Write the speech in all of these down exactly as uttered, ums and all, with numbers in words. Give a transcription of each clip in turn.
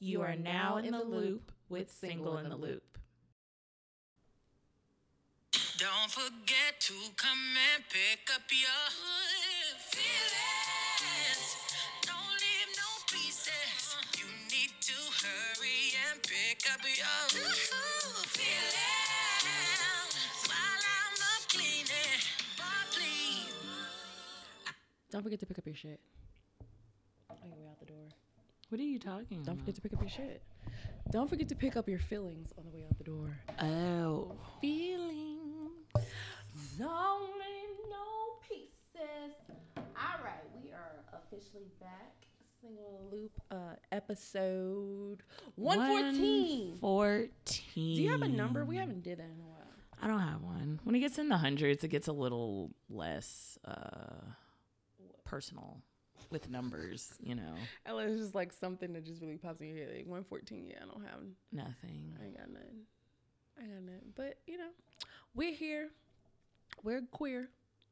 You are now in the loop with Single in the Loop. Don't forget to come and pick up your feelings. Don't leave no pieces. You need to hurry and pick up your feelings while I'm up cleaning. Boy, please. Don't forget to pick up your shit on your way out the door. What are you talking about? Don't forget to pick up your shit. Don't forget to pick up your feelings on the way out the door. Oh. Feelings. Don't leave no pieces. All right, we are officially back. Single in the Loop, uh, episode one fourteen. one fourteen. Do you have a number? We haven't did that in a while. I don't have one. When it gets in the hundreds, it gets a little less uh, personal with numbers, you know. And it's just like something that just really pops in your head. Like one fourteen, yeah, I don't have nothing. I ain't got nothing. I got nothing. But, you know, we're here. We're queer.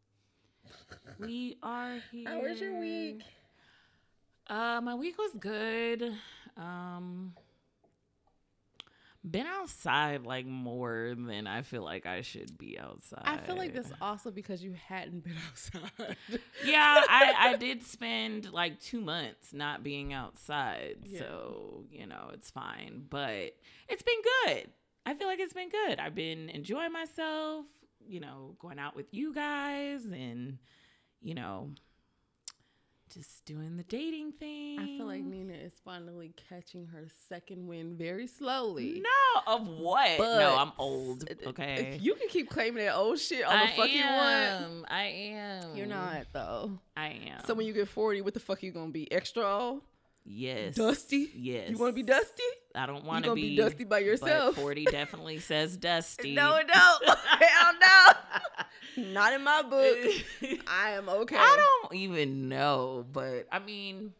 We are here. How was your week? Uh, my week was good. Um, been outside like more than I feel like I should be outside. I feel like that's also because you hadn't been outside. Yeah, I, I did spend like two months not being outside. Yeah. So, you know, it's fine. But it's been good. I feel like it's been good. I've been enjoying myself, you know, going out with you guys and, you know, just doing the dating thing. I feel like Nina is finally catching her second wind very slowly. No, of what? But no, I'm old. Okay. If you can keep claiming that old shit all I the fuck you want. am. I am. You're not, though. I am. So when you get forty, what the fuck you gonna be? Extra old? Yes. Dusty? Yes. You want to be dusty? I don't want to You be, gonna be dusty by yourself. But forty definitely says dusty. No, it don't. Hell no. Not in my book. I am okay. I don't even know, but I mean,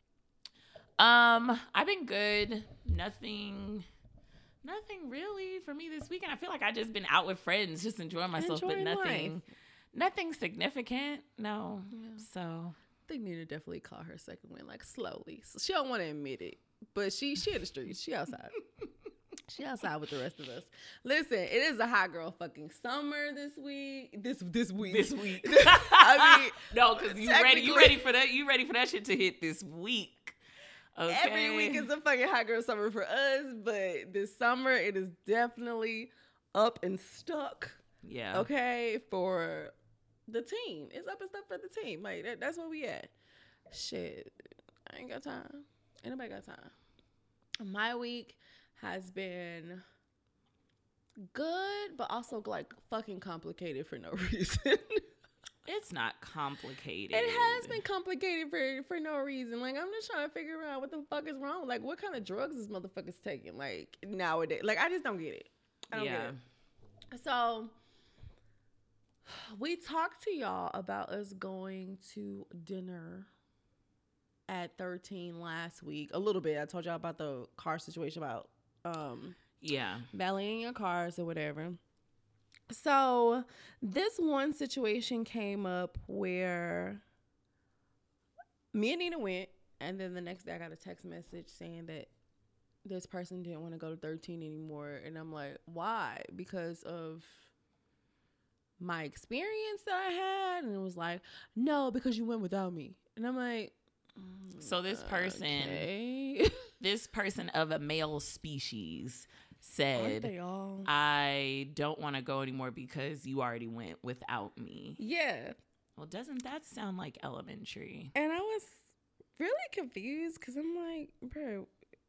um, I've been good. Nothing, nothing really for me this weekend. I feel like I just been out with friends, just enjoying myself, Enjoying but nothing, life. nothing significant. No. Yeah. So I think Nina definitely caught her second win, like slowly. So she don't want to admit it, but she she in the streets. She outside. She outside with the rest of us. Listen, it is a hot girl fucking summer this week. This this week. this week, I mean, no, because you ready? You ready for that? You ready for that shit to hit this week? Okay. Every week is a fucking hot girl summer for us, but this summer it is definitely up and stuck. Yeah. Okay, for the team. It's up and stuck for the team. Like that, that's where we at. Shit, I ain't got time. Ain't nobody got time. My week has been good, but also like fucking complicated for no reason. It's not complicated. It has been complicated for for no reason. Like I'm just trying to figure out what the fuck is wrong. Like what kind of drugs this motherfucker's taking? Like nowadays, like I just don't get it. I don't yeah. get it. So we talked to y'all about us going to dinner at thirteen last week. A little bit. I told y'all about the car situation about um Yeah. valeting your cars or whatever. So this one situation came up where me and Nina went, and then the next day I got a text message saying that this person didn't want to go to thirteen anymore. And I'm like, why? Because of my experience that I had? And it was like, no, because you went without me. And I'm like, mm, so this person, okay. this person of a male species Aren't said, they all? I don't want to go anymore because you already went without me. Yeah. Well, doesn't that sound like elementary? And I was really confused because I'm like, bro,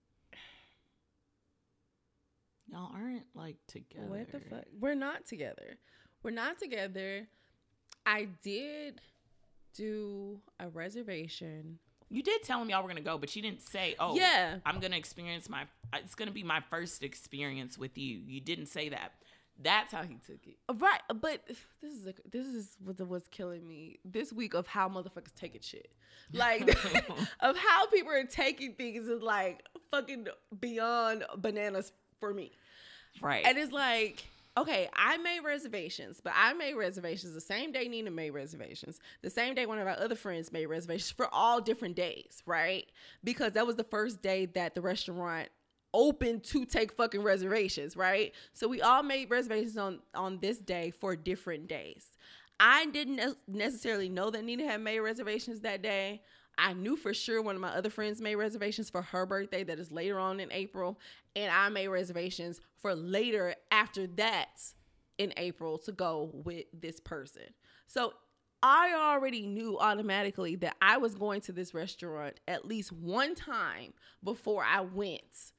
Y'all aren't like together. what the fuck? We're not together. We're not together. I did do a reservation. You did tell me y'all were going to go, but you didn't say, oh, Yeah. I'm going to experience my, it's going to be my first experience with you. You didn't say that. That's how he took it. Right, but this is a, this is what was killing me this week of how motherfuckers taking shit. Like, of how people are taking things is like fucking beyond bananas for me. Right. And it's like, okay, I made reservations, but I made reservations the same day Nina made reservations. The same day one of our other friends made reservations for all different days, right? Because that was the first day that the restaurant opened to take fucking reservations, right? So we all made reservations on, on this day for different days. I didn't necessarily know that Nina had made reservations that day. I knew for sure one of my other friends made reservations for her birthday that is later on in April. And I made reservations for later after that in April to go with this person. So I already knew automatically that I was going to this restaurant at least one time before I went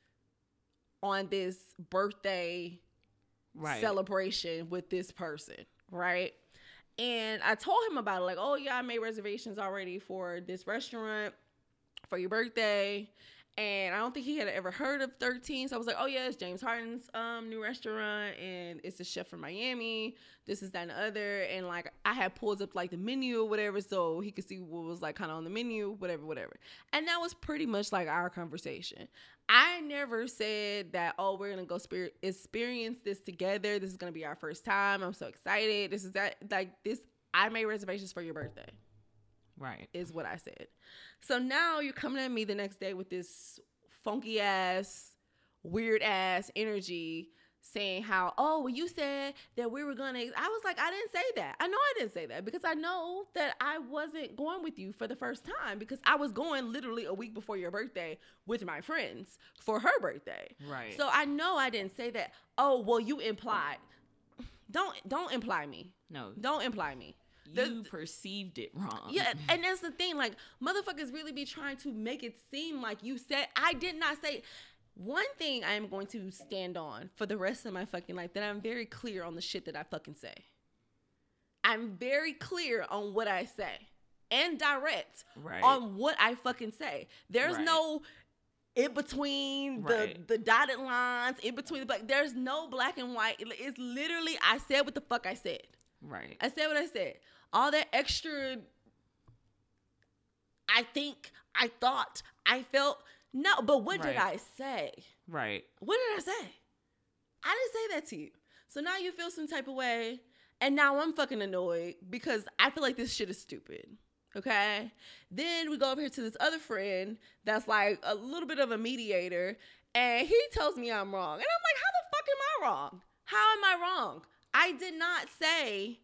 on this birthday right. celebration with this person, right? And I told him about it, like, oh, yeah, I made reservations already for this restaurant for your birthday. And I don't think he had ever heard of thirteen. So I was like, oh, yeah, it's James Harden's um, new restaurant. And it's a chef from Miami. This is that and the other. And, like, I had pulled up, like, the menu or whatever so he could see what was, like, kind of on the menu, whatever, whatever. And that was pretty much, like, our conversation. I never said that, oh, we're going to go spe- experience this together. This is going to be our first time. I'm so excited. This is that, like, this, I made reservations for your birthday. Right. Is what I said. So now you're coming at me the next day with this funky ass, weird ass energy saying how, oh, well, you said that we were going to, I was like, I didn't say that. I know I didn't say that because I know that I wasn't going with you for the first time because I was going literally a week before your birthday with my friends for her birthday. Right. So I know I didn't say that. Oh, well, you implied. Don't, don't imply me. No. Don't imply me. You the, perceived it wrong. Yeah, and that's the thing. Like, motherfuckers really be trying to make it seem like you said. I did not say. One thing I am going to stand on for the rest of my fucking life, that I'm very clear on the shit that I fucking say. I'm very clear on what I say. And direct right. on what I fucking say. There's right. no in between the, right. the dotted lines, in between the black. There's no black and white. It's literally, I said what the fuck I said. Right. I said what I said. All that extra, I think, I thought, I felt, no, but what right. did I say? Right. What did I say? I didn't say that to you. So now you feel some type of way, and now I'm fucking annoyed because I feel like this shit is stupid. Okay? Then we go over here to this other friend that's like a little bit of a mediator, and he tells me I'm wrong. And I'm like, how the fuck am I wrong? How am I wrong? I did not say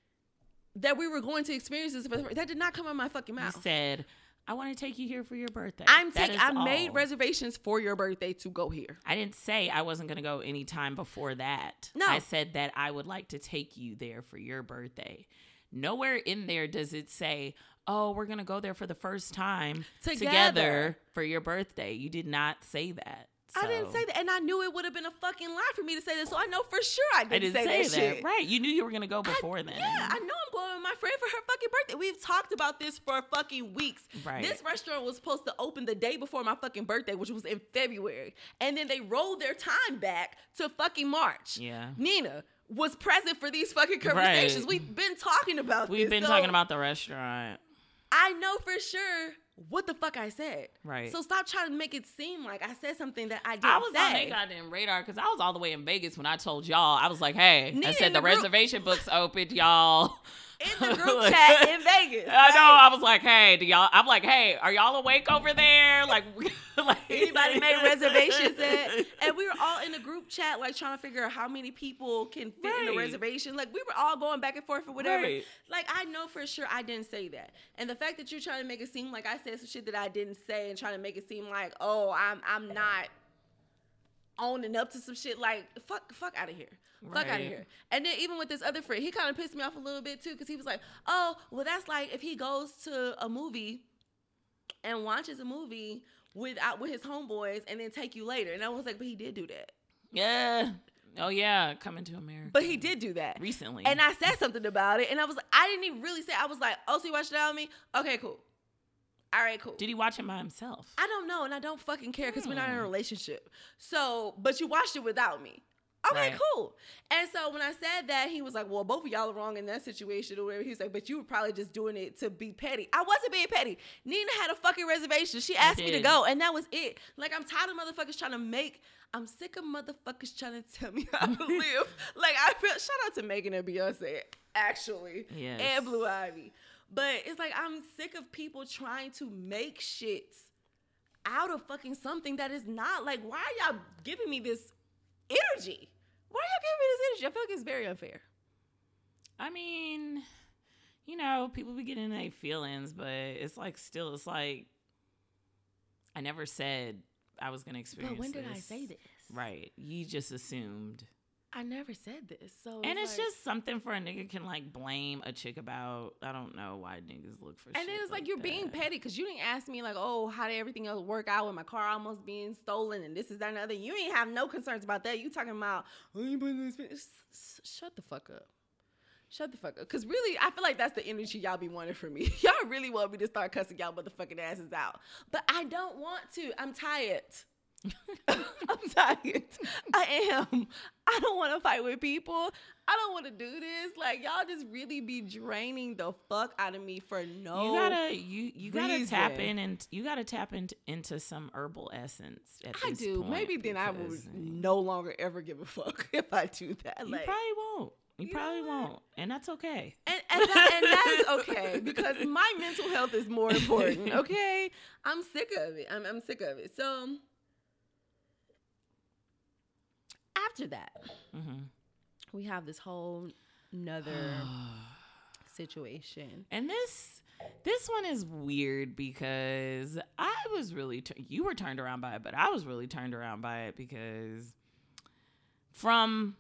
that we were going to experience this. That did not come out of my fucking mouth. You said, I want to take you here for your birthday. I'm taking. I all. made reservations for your birthday to go here. I didn't say I wasn't going to go anytime before that. No. I said that I would like to take you there for your birthday. Nowhere in there does it say, oh, we're going to go there for the first time together. together for your birthday. You did not say that. So. I didn't say that, and I knew it would have been a fucking lie for me to say that, so I know for sure I didn't, I didn't say, say that, that shit. Right, you knew you were going to go before I, then. Yeah, I know I'm going with my friend for her fucking birthday. We've talked about this for fucking weeks. Right. This restaurant was supposed to open the day before my fucking birthday, which was in February, and then they rolled their time back to fucking March. Yeah. Nina was present for these fucking conversations. Right. We've been talking about We've this. been so talking about the restaurant. I know for sure what the fuck I said. Right. So stop trying to make it seem like I said something that I didn't I was say. on their goddamn radar because I was all the way in Vegas when I told y'all. I was like, hey, Nina I said the, the group- reservation book's opened, y'all. In the group chat in Vegas. I know. I was like, hey, do y'all? I'm like, hey, are y'all awake over there? Like, like anybody made reservations at? And we were all in the group chat, like trying to figure out how many people can fit right. in the reservation. Like, we were all going back and forth or whatever. Right. Like, I know for sure I didn't say that. And the fact that you're trying to make it seem like I said some shit that I didn't say and trying to make it seem like, oh, I'm I'm not owning up to some shit, like, fuck, fuck out of here. Fuck right. out of here. And then even with this other friend, he kind of pissed me off a little bit too, because he was like, oh, well, that's like if he goes to a movie and watches a movie with out with his homeboys and then take you later. And I was like, but he did do that. Yeah. Oh yeah, Coming to America. But he did do that recently. And I said something about it, and I was like, I didn't even really say. I was like, oh, so you watched it without me? Okay, cool. All right, cool. Did he watch it by himself? I don't know, and I don't fucking care because hmm. we're not in a relationship. So, but you watched it without me. Okay, Right. cool. And so when I said that, he was like, well, both of y'all are wrong in that situation or whatever. He was like, but you were probably just doing it to be petty. I wasn't being petty. Nina had a fucking reservation. She asked me to did. go, and that was it. Like, I'm tired of motherfuckers trying to make, I'm sick of motherfuckers trying to tell me how to live. Like, I feel, shout out to Megan and Beyonce, actually, Yes. and Blue Ivy. But it's like, I'm sick of people trying to make shit out of fucking something that is not. Like, why are y'all giving me this energy? Why are y'all giving me this energy? I feel like it's very unfair. I mean, you know, people be getting their feelings, but it's like still, it's like I never said I was gonna experience. But when did I this. say this? Right, you just assumed, I never said this. So and it's like, just something for a nigga can like blame a chick about. I don't know why niggas look for. and shit then it's like, you're that. being petty because you didn't ask me like, oh, how did everything else work out with my car almost being stolen and this is that and the other. You ain't have no concerns about that. You talking about, oh, you putting this. S- s- Shut the fuck up. Shut the fuck up. Because really, I feel like that's the energy y'all be wanting from me. Y'all really want me to start cussing y'all motherfucking asses out. But I don't want to. I'm tired. I'm tired. I am. I don't want to fight with people. I don't want to do this. Like, y'all just really be draining the fuck out of me for no You gotta you you gotta reason. tap in and you gotta tap in, into some herbal essence. At I this do. point Maybe then I would because no longer ever give a fuck if I do that. You Like, probably won't. You, You probably know what? won't, and that's okay. And, and, that, and that's okay because my mental health is more important. Okay, I'm sick of it. I'm, I'm sick of it. So after that, Mm-hmm. we have this whole nother situation. And this this one is weird because I was really tu- you were turned around by it, but I was really turned around by it because from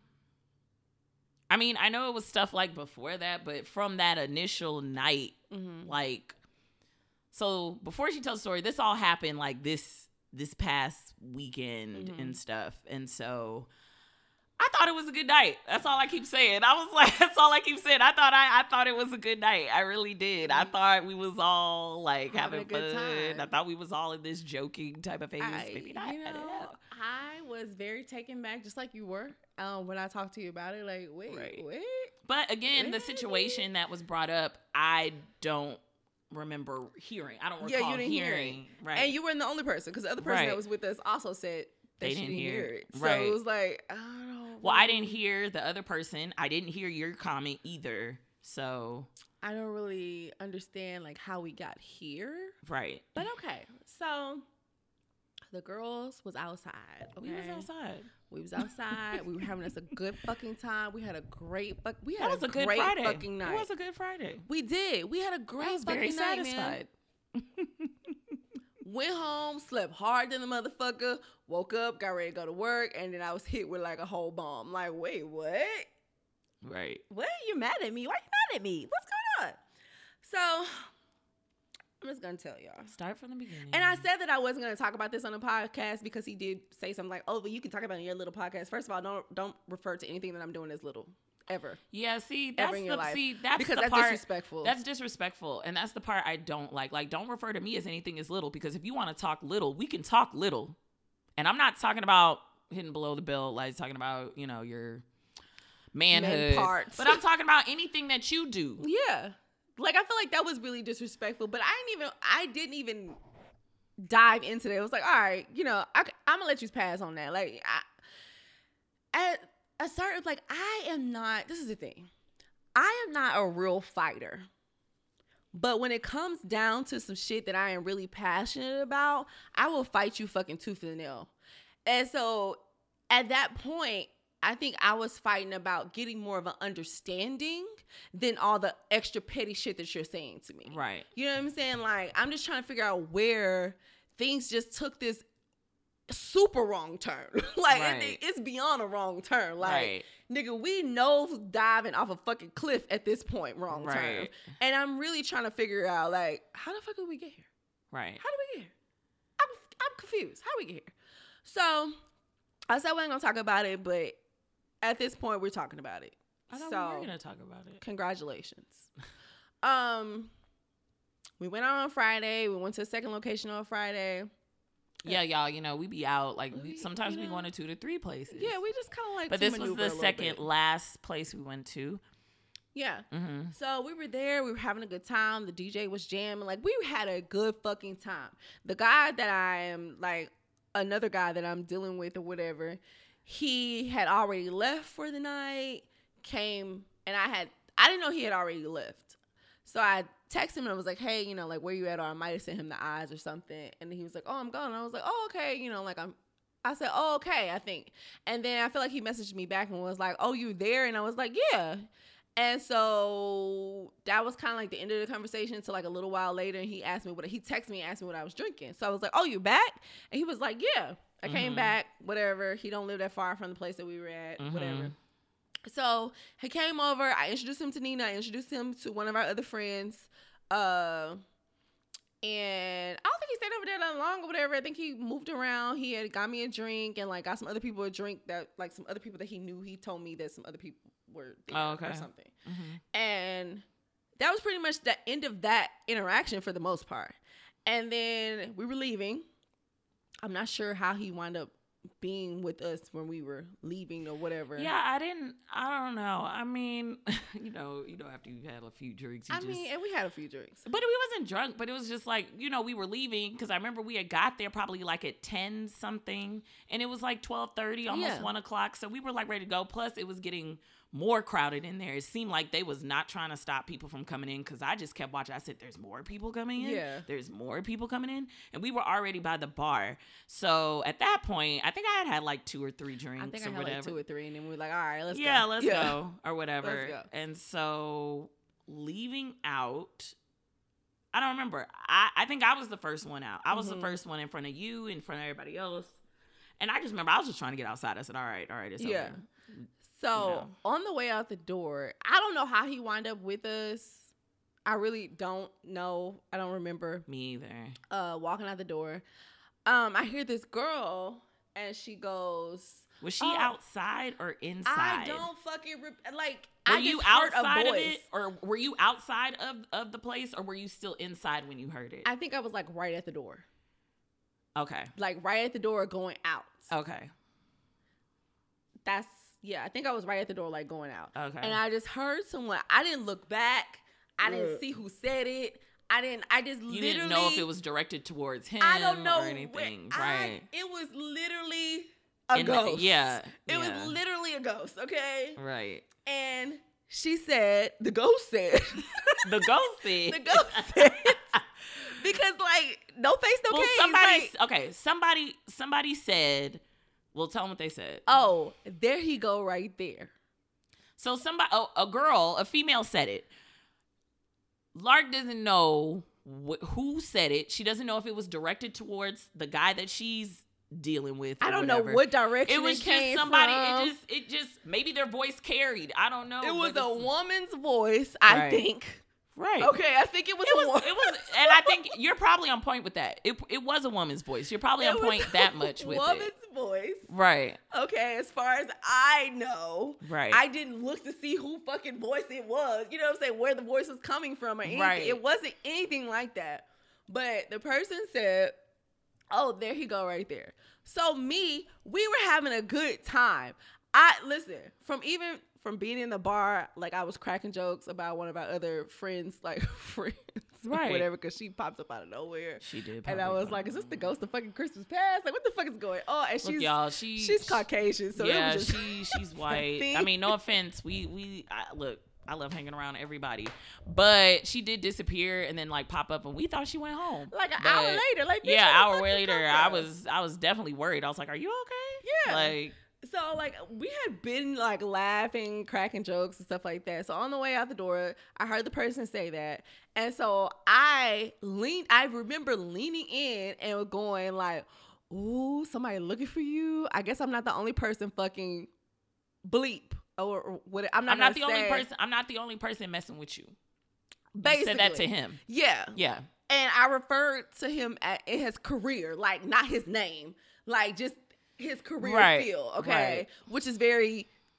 I mean, I know it was stuff like before that, but from that initial night, Mm-hmm. like so before she tells the story, this all happened like this this past weekend Mhm. and stuff. And so I thought it was a good night. That's all I keep saying. I was like, that's all I keep saying. I thought I, I thought it was a good night. I really did. I thought we was all like Having having, a good fun. time. I thought we was all in this joking type of phase. I, Maybe not. you I don't know, know. I was very taken back, just like you were, um, when I talked to you about it. Like, wait, Right. wait. But again, the Really? situation that was brought up, I don't remember hearing. I don't Yeah, recall you didn't hear hearing. Right. And you weren't the only person, because the other person Right. that was with us also said that They she didn't didn't hear hear it. it. So Right. it was like, I don't know. well, I didn't hear the other person. I didn't hear your comment either. So, I don't really understand like how we got here. right. But okay. So the girls was outside. Okay. We was outside. We was outside. We were having us a good fucking time. We had a great fuck. We That had was a, good great Friday. fucking night. It was a good Friday. We did. We had a great I was fucking very night, satisfied. man. Went home, slept hard than a motherfucker, woke up, got ready to go to work, and then I was hit with like a whole bomb. Like, wait, what? Right. What? You mad at me? Why you mad at me? What's going on? So I'm just gonna tell y'all. Start from the beginning. And I said that I wasn't gonna talk about this on the podcast because he did say something like, "Oh, but you can talk about it in your little podcast." First of all, don't don't refer to anything that I'm doing as little ever. Yeah, see, that's Ever in the your life. see that's Because the that's part disrespectful. That's disrespectful, and that's the part I don't like. Like, don't refer to me as anything as little, because if you want to talk little, we can talk little. And I'm not talking about hitting below the belt, like talking about, you know, your manhood parts. but I'm talking about anything that you do. Yeah. Like, I feel like that was really disrespectful, but I didn't even, I didn't even dive into that. It was like, all right, you know, I, I'm gonna let you pass on that. Like, I, at a certain, like, I am not, this is the thing. I am not a real fighter. But when it comes down to some shit that I am really passionate about, I will fight you fucking tooth and nail. And so at that point, I think I was fighting about getting more of an understanding than all the extra petty shit that you're saying to me. Right. You know what I'm saying? Like, I'm just trying to figure out where things just took this super wrong turn. Like, Right. it, it's beyond a wrong turn. Like, Right. nigga, we know diving off a fucking cliff at this point, wrong turn. Right. And I'm really trying to figure out, like, how the fuck did we get here? Right. How did we get here? I'm, I'm confused. How did we get here? So, I said we ain't gonna talk about it, but at this point, we're talking about it. I thought so, we were gonna talk about it. congratulations. um, we went out on Friday. We went to a second location on Friday. Yeah, y'all, you know, we be out. Like, we, We- sometimes you we know. going to two to three places. Yeah, we just kind of like But to this was maneuver the a little second bit. last place we went to. Yeah. Mm-hmm. So we were there. We were having a good time. The D J was jamming. Like, we had a good fucking time. The guy that I am, like, another guy that I'm dealing with or whatever, he had already left for the night, came, and I had, I didn't know he had already left. So I texted him and I was like, hey, you know, like, where you at? Or I might have sent him the eyes or something. And he was like, oh, I'm gone. And I was like, oh, okay. You know, like, I'm, I said, oh, okay, I think. And then I feel like he messaged me back and was like, oh, you there? And I was like, yeah. And so that was kind of like the end of the conversation until like a little while later. And he asked me what, he texted me and asked me what I was drinking. So I was like, oh, you back? And he was like, yeah, I came Mhm. back, whatever. He don't live that far from the place that we were at, Mhm. whatever. So he came over. I introduced him to Nina. I introduced him to one of our other friends. Uh, and I don't think he stayed over there that long or whatever. I think he moved around. He had got me a drink and like got some other people a drink that like some other people that he knew. He told me that some other people were there Oh, okay. or something. Mm-hmm. And that was pretty much the end of that interaction for the most part. And then we were leaving. I'm not sure how he wound up being with us when we were leaving or whatever. Yeah, I didn't, I don't know. I mean, you know, you know, after you've had a few drinks, you I just... mean, and we had a few drinks. But we wasn't drunk, but it was just like, you know, we were leaving because I remember we had got there probably like at ten something and it was like twelve thirty, almost Yeah. one o'clock. So we were like ready to go. Plus it was getting more crowded in there. It seemed like they was not trying to stop people from coming in because I just kept watching. I said, there's more people coming in. Yeah. There's more people coming in. And we were already by the bar. So at that point, I think I had had like two or three drinks I think I or had whatever. like two or three, and then we were like, all right, let's yeah, go. let's go or whatever. Let's go. And so leaving out, I don't remember. I, I think I was the first one out. I was Mhm. the first one in front of you, in front of everybody else. And I just remember I was just trying to get outside. I said, all right, all right, it's Yeah. over. So You know. on the way out the door, I don't know how he wound up with us. I really don't know. I don't remember Me either. uh, walking out the door. Um, I hear this girl, and she goes, Was she Oh. outside or inside? I don't fucking, re- like, Were I you just heard outside a of voice. it? Or were you outside of, of the place? Or were you still inside when you heard it? I think I was, like, right at the door. okay. Like, right at the door going out. Okay. That's, yeah, I think I was right at the door, like, going out. Okay. And I just heard someone. I didn't look back. I Yeah. didn't see who said it. I didn't, I just you literally. didn't know if it was directed towards him I don't know or anything. where- right. I, it was literally a In the- ghost. yeah, It yeah. was literally a ghost, okay? Right. And she said, the ghost said, The ghost said. the ghost said, because like, no face, no well, case. somebody, like, okay, somebody, somebody said, well, tell them what they said. oh, there he go right there. So somebody, oh, a girl, a female said it. Lark doesn't know wh- who said it. She doesn't know if it was directed towards the guy that she's dealing with. Or I don't whatever. know what direction It was it just came somebody. from. It just, it just maybe their voice carried. I don't know. It was but a it's- woman's voice, I Right. think. Right. Okay, I think it was It a was, woman. it was, and I think you're probably on point with that. It, it was a woman's voice. You're probably on It was point a that much with woman's it. voice. Right. Okay, as far as I know, Right. I didn't look to see who fucking voice it was. You know what I'm saying? Where the voice was coming from or anything. Right. It wasn't anything like that. But the person said, oh, there he go right there. So me, we were having a good time. I listen, from even from being in the bar, like I was cracking jokes about one of our other friends, like friends, or Right. whatever, because she popped up out of nowhere. She did. And I probably was like, is this the ghost of fucking Christmas past? Like, what the fuck is going on? And Look, she's y'all, she, she's Caucasian, so yeah, it was just she she's white. thing. I mean, no offense. We we I, look. I love hanging around everybody, but she did disappear and then like pop up, and we thought she went home. like an But, hour later. Like, bitch, yeah, where the hour fuck you later, come I from? was I was definitely worried. I was like, "Are you okay?" Yeah. Like, So like we had been like laughing, cracking jokes and stuff like that. So on the way out the door, I heard the person say that. And so I leaned I remember leaning in and going like, ooh, somebody looking for you. I guess I'm not the only person fucking bleep or, or what I'm not I'm not gonna the only say- person. I'm not the only person messing with you. You Basically. said that to him. Yeah. Yeah. And I referred to him at, in his career, like not his name, like just his career Right, field, okay? right. Which is very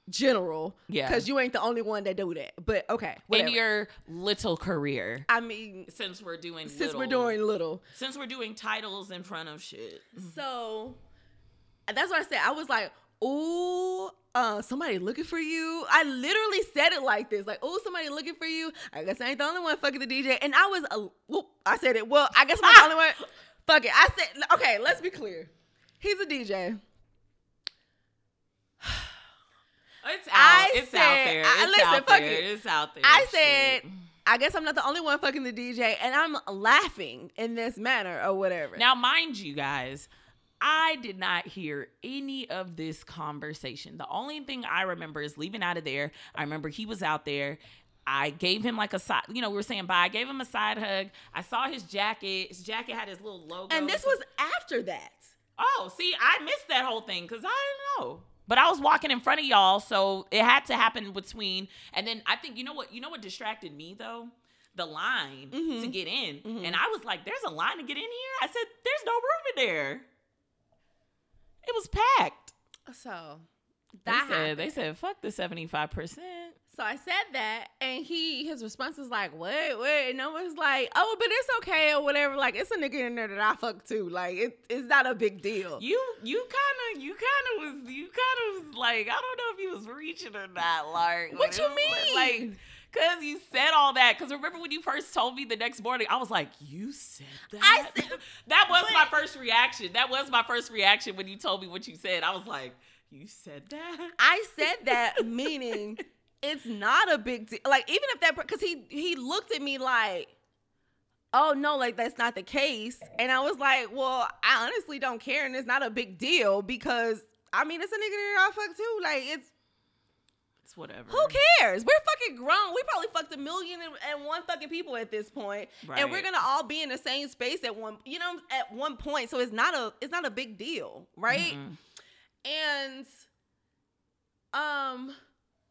general. Yeah. Because you ain't the only one that do that. But okay. Whatever. In your little career. I mean, Since we're doing since little, we're doing little. Since we're doing titles in front of shit. So that's what I said. I was like, ooh, uh, somebody looking for you. I literally said it like this. Like, ooh, somebody looking for you. I guess I ain't the only one fucking the D J. And I was, uh, whoop, I said it. Well, I guess I'm the only one. Fuck it. I said, okay, let's be clear. He's a D J. It's out. I it's said, out there. It's I, listen, out fuck there. it. It's out there. I said, Shit. I guess I'm not the only one fucking the D J, and I'm laughing in this manner or whatever. Now, mind you, guys, I did not hear any of this conversation. The only thing I remember is leaving out of there. I remember he was out there. I gave him like a side, you know, we were saying bye. I gave him a side hug. I saw his jacket. His jacket had his little logo. And this was after that. Oh, see, I missed that whole thing because I didn't know. But I was walking in front of y'all, so it had to happen between. And then I think, you know what? You know what distracted me, though? The line Mm-hmm. to get in. Mm-hmm. And I was like, there's a line to get in here? I said, there's no room in there. It was packed. So They that said, happened. they said, fuck the seventy-five percent. So I said that, and he his response was like, "Wait, wait," and I was like, "Oh, but it's okay or whatever. Like, it's a nigga in there that I fuck too. Like, it, it's not a big deal." You you kind of you kind of was you kind of was like, I don't know if you was reaching or not, Lark. What but you it was like- mean? Cause you said all that. Cause remember when you first told me the next morning, I was like, "You said that." I said- that was but- my first reaction. That was my first reaction when you told me what you said. I was like, "You said that." I said that meaning it's not a big deal. Like, even if that, because he he looked at me like, "Oh no, like that's not the case," and I was like, "Well, I honestly don't care, and it's not a big deal because I mean, it's a nigga that I fuck too. Like, it's." It's whatever. Who cares? We're fucking grown. We probably fucked a million and, and one fucking people at this point, Right. and we're gonna all be in the same space at one, you know, at one point. So it's not a, it's not a big deal, right? Mhm. And, um,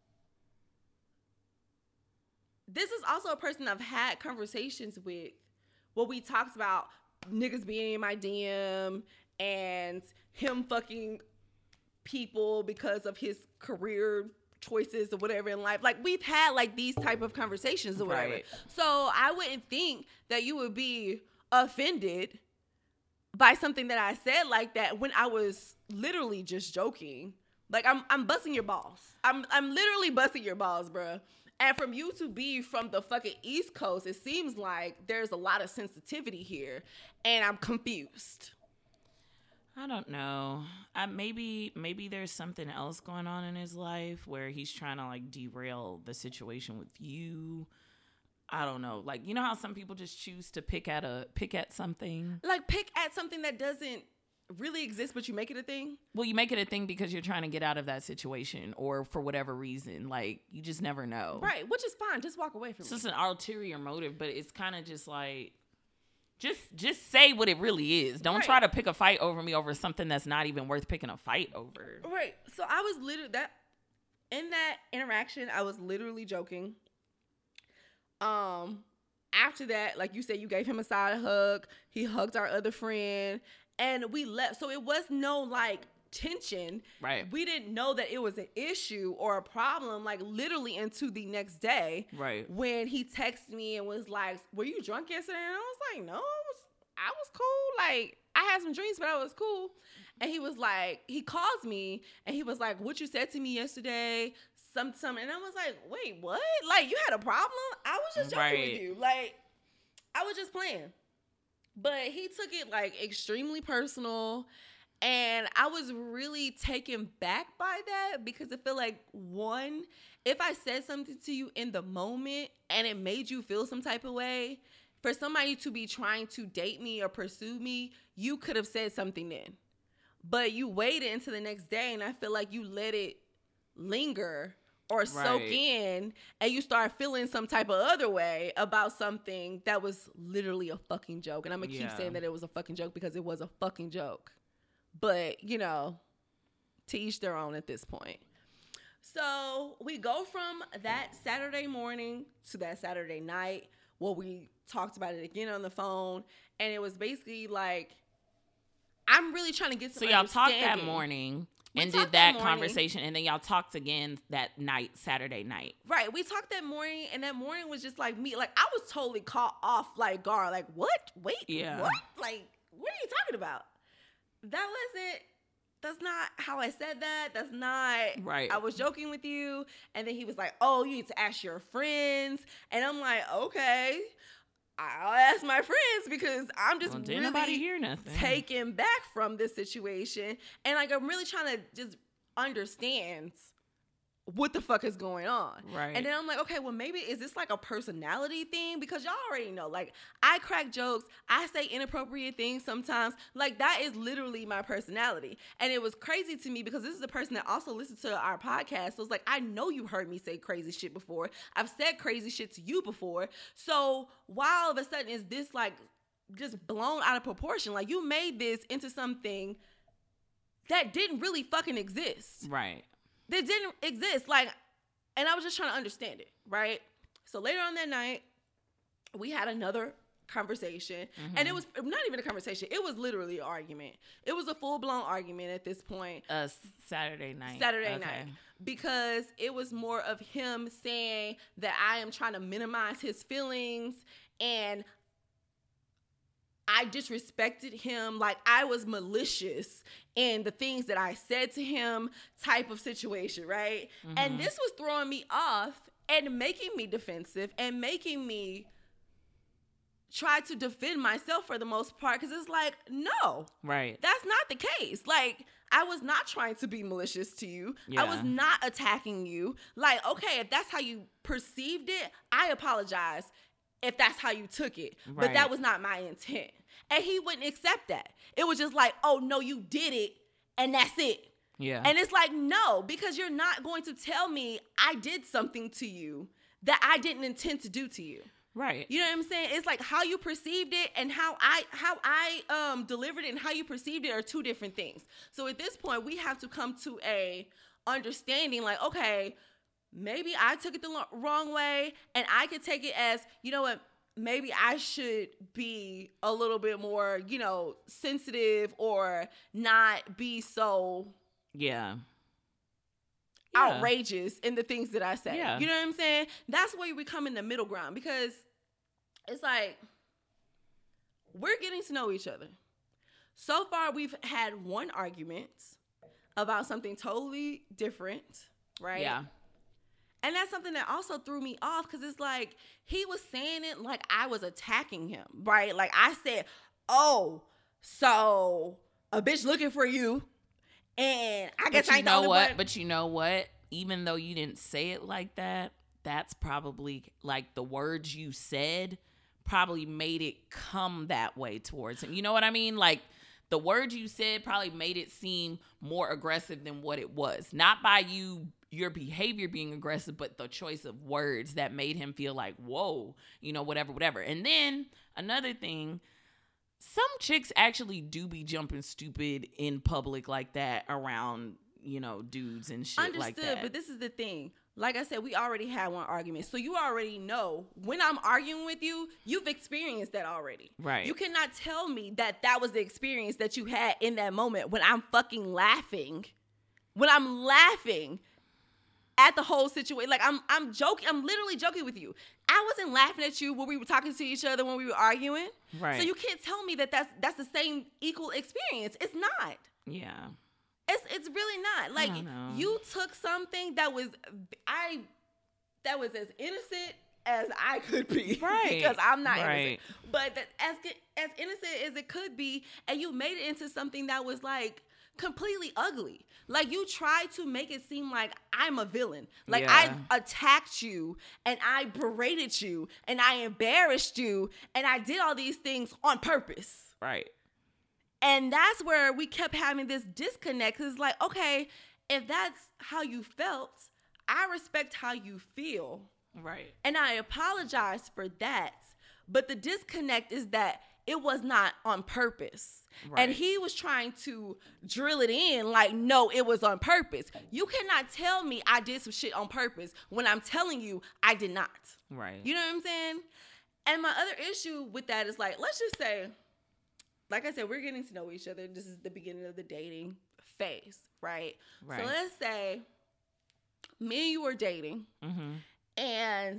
this is also a person I've had conversations with, where we talked about niggas being in my D M and him fucking people because of his career choices or whatever in life. Like, we've had like these type of conversations or whatever. Right. So I wouldn't think that you would be offended by something that I said like that when I was literally just joking. Like, I'm I'm busting your balls. I'm I'm literally busting your balls, bruh. And from you to be from the fucking East Coast, it seems like there's a lot of sensitivity here, and I'm confused. I don't know. I, maybe maybe there's something else going on in his life where he's trying to like derail the situation with you. I don't know. Like, you know how some people just choose to pick at a pick at something? Like, pick at something that doesn't really exist, but you make it a thing. Well, you make it a thing because you're trying to get out of that situation or for whatever reason. Like, you just never know. Right, which is fine. Just walk away from It's it. just an ulterior motive, but it's kind of just like, just just say what it really is. Don't Right. try to pick a fight over me over something that's not even worth picking a fight over. Right. So I was literally that in that interaction, I was literally joking. Um, after that, like you said, you gave him a side hug. He hugged our other friend, and we left. So it was no like tension. Right. We didn't know that it was an issue or a problem, like literally into the next day. Right. When he texted me and was like, "Were you drunk yesterday?" And I was like, "No, I was, I was cool. Like, I had some drinks, but I was cool." And he was like, he calls me and he was like, "What you said to me yesterday, some, some." And I was like, "Wait, what? Like, you had a problem?" I was just joking Right. with you. Like, I was just playing. But he took it like extremely personal. And I was really taken back by that because I feel like, one, if I said something to you in the moment and it made you feel some type of way, for somebody to be trying to date me or pursue me, you could have said something then. But you waited until the next day, and I feel like you let it linger or soak Right. in, and you start feeling some type of other way about something that was literally a fucking joke. And I'm going to Yeah. keep saying that it was a fucking joke because it was a fucking joke. But, you know, to each their own at this point. So we go from that Saturday morning to that Saturday night where we talked about it again on the phone. And it was basically like, I'm really trying to get some So y'all talked that understanding. morning. We ended talked that, that morning. conversation, and then y'all talked again that night, Saturday night. Right. We talked that morning, and that morning was just like me. Like, I was totally caught off, like, guard. Like, what? Wait, Yeah. what? Like, what are you talking about? That wasn't, that's not how I said that. That's not, Right. I was joking with you. And then he was like, oh, you need to ask your friends. And I'm like, okay, I'll ask my friends because I'm just Well, didn't nobody really hear nothing. taken back from this situation. And, like, I'm really trying to just understand what the fuck is going on. Right. And then I'm like, okay, well, maybe is this like a personality thing? Because y'all already know, like, I crack jokes. I say inappropriate things sometimes. Like, that is literally my personality. And it was crazy to me because this is the person that also listens to our podcast. So it's like, I know you heard me say crazy shit before. I've said crazy shit to you before. So why all of a sudden is this like just blown out of proportion? Like, you made this into something that didn't really fucking exist. Right. That didn't exist. Like, and I was just trying to understand it, right? So later on that night, we had another conversation. Mm-hmm. And it was not even a conversation. It was literally an argument. It was a full-blown argument at this point. Uh, Saturday night. Saturday Okay. night. Because it was more of him saying that I am trying to minimize his feelings and I disrespected him, like I was malicious in the things that I said to him type of situation, right? Mm-hmm. And this was throwing me off and making me defensive and making me try to defend myself for the most part because it's like, no, Right. that's not the case. Like, I was not trying to be malicious to you. I was Yeah. not attacking you. Like, okay, if that's how you perceived it, I apologize if that's how you took it. But Right. that was not my intent. And he wouldn't accept that. It was just like, oh, no, you did it, and that's it. Yeah. And it's like, no, because you're not going to tell me I did something to you that I didn't intend to do to you. Right. You know what I'm saying? It's like how you perceived it and how I how I um delivered it and how you perceived it are two different things. So at this point, we have to come to a understanding like, okay, maybe I took it the lo- wrong way and I could take it as, you know what, maybe I should be a little bit more, you know, sensitive or not be so Yeah. outrageous in the things that I say. Yeah. You know what I'm saying? That's where we come in the middle ground because it's like we're getting to know each other. So far, we've had one argument about something totally different, right? Yeah. And that's something that also threw me off because it's like he was saying it like I was attacking him, right? Like I said, oh, so a bitch looking for you. And I guess But I you ain't the know only what? one. But you know what? Even though you didn't say it like that, that's probably like the words you said probably made it come that way towards him. You know what I mean? Like the words you said probably made it seem more aggressive than what it was. Not by you, your behavior being aggressive, but the choice of words that made him feel like, whoa, you know, whatever, whatever. And then another thing, some chicks actually do be jumping stupid in public like that around, you know, dudes and shit Understood, like that. but this is the thing. Like I said, we already had one argument. So you already know when I'm arguing with you, you've experienced that already. Right. You cannot tell me that that was the experience that you had in that moment when I'm fucking laughing. When I'm laughing at the whole situation. Like I'm I'm joking. I'm literally joking with you. I wasn't laughing at you when we were talking to each other when we were arguing. Right. So you can't tell me that that's that's the same equal experience. It's not. Yeah. It's it's really not. Like don't know. you took something that was I that was as innocent as I could be. Right. Because I'm not Right. innocent. But that, as as innocent as it could be, and you made it into something that was like completely ugly. Like you tried to make it seem like I'm a villain. Like Yeah. I attacked you and I berated you and I embarrassed you and I did all these things on purpose. Right. And that's where we kept having this disconnect. It's like, okay, if that's how you felt, I respect how you feel. Right. And I apologize for that. But the disconnect is that it was not on purpose. Right. And he was trying to drill it in like, no, it was on purpose. You cannot tell me I did some shit on purpose when I'm telling you I did not. Right. You know what I'm saying? And my other issue with that is like, let's just say, like I said, we're getting to know each other. This is the beginning of the dating phase, right? Right. So let's say me and you are dating, Mm-hmm. and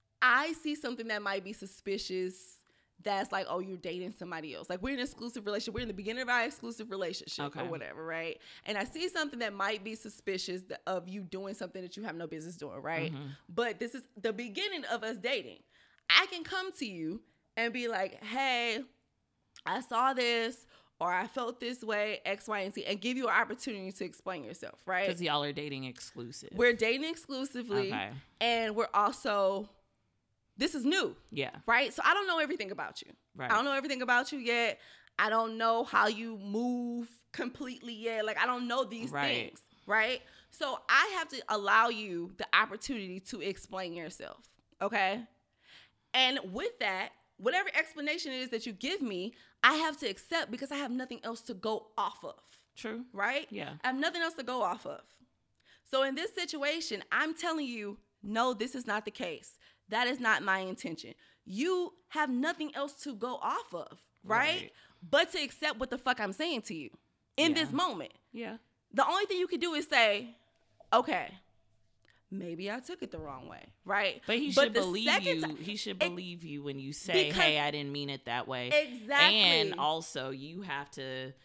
I see something that might be suspicious. That's like, oh, you're dating somebody else. Like, we're in an exclusive relationship. We're in the beginning of our exclusive relationship Okay. or whatever, right? And I see something that might be suspicious th- of you doing something that you have no business doing, right? Mhm. But this is the beginning of us dating. I can come to you and be like, hey, I saw this, or I felt this way, X, Y, and Z, and give you an opportunity to explain yourself, right? Because y'all are dating exclusive. We're dating exclusively, Okay. and we're also, this is new. Yeah. Right? So I don't know everything about you. Right. I don't know everything about you yet. I don't know how you move completely yet. Like, I don't know these Right. things. Right? So I have to allow you the opportunity to explain yourself. Okay? And with that, whatever explanation it is that you give me, I have to accept because I have nothing else to go off of. True. Right? Yeah. I have nothing else to go off of. So in this situation, I'm telling you, no, this is not the case. That is not my intention. You have nothing else to go off of, right? Right. But to accept what the fuck I'm saying to you in Yeah. this moment. Yeah. The only thing you can do is say, okay, maybe I took it the wrong way, right? But he But should the believe second you. ti- he should Ex- believe you when you say, Because- "Hey, I didn't mean it that way." Exactly. And also, you have to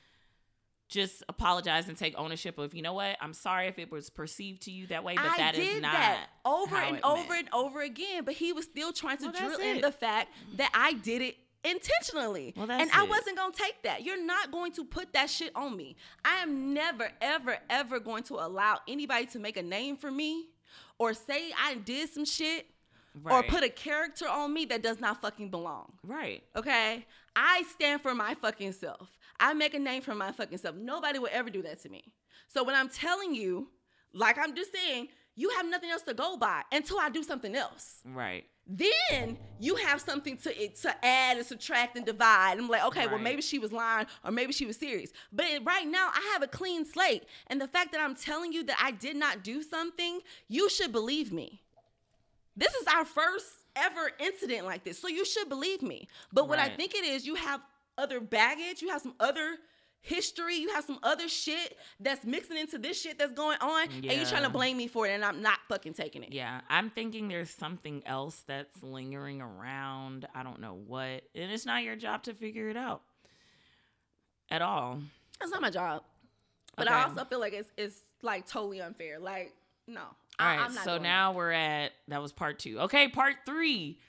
just apologize and take ownership of, you know what? I'm sorry if it was perceived to you that way, but I that is did not that over how and it over meant. and over again, but he was still trying to Well, that's drill in it. the fact that I did it intentionally. Well, that's and I it. wasn't going to take that. You're not going to put that shit on me. I am never, ever, ever going to allow anybody to make a name for me or say I did some shit or Right. put a character on me that does not fucking belong. Right. Okay? I stand for my fucking self. I make a name for my fucking self. Nobody will ever do that to me. So when I'm telling you, like I'm just saying, you have nothing else to go by until I do something else. Right. Then you have something to to add and subtract and divide. I'm like, okay, well, Right. maybe she was lying or maybe she was serious. But right now, I have a clean slate. And the fact that I'm telling you that I did not do something, you should believe me. This is our first ever incident like this. So you should believe me. But what I Right. think it is, you have other baggage. You have some other history. You have some other shit that's mixing into this shit that's going on. And you're trying Yeah. to blame me for it. And I'm not fucking taking it. Yeah, I'm thinking there's something else that's lingering around. I don't know what. And it's not your job to figure it out at all. That's not my job. But Okay. I also feel like it's it's like totally unfair. Like, no. All I, right, I'm not so doing now we're at, that was part two. Okay, part three.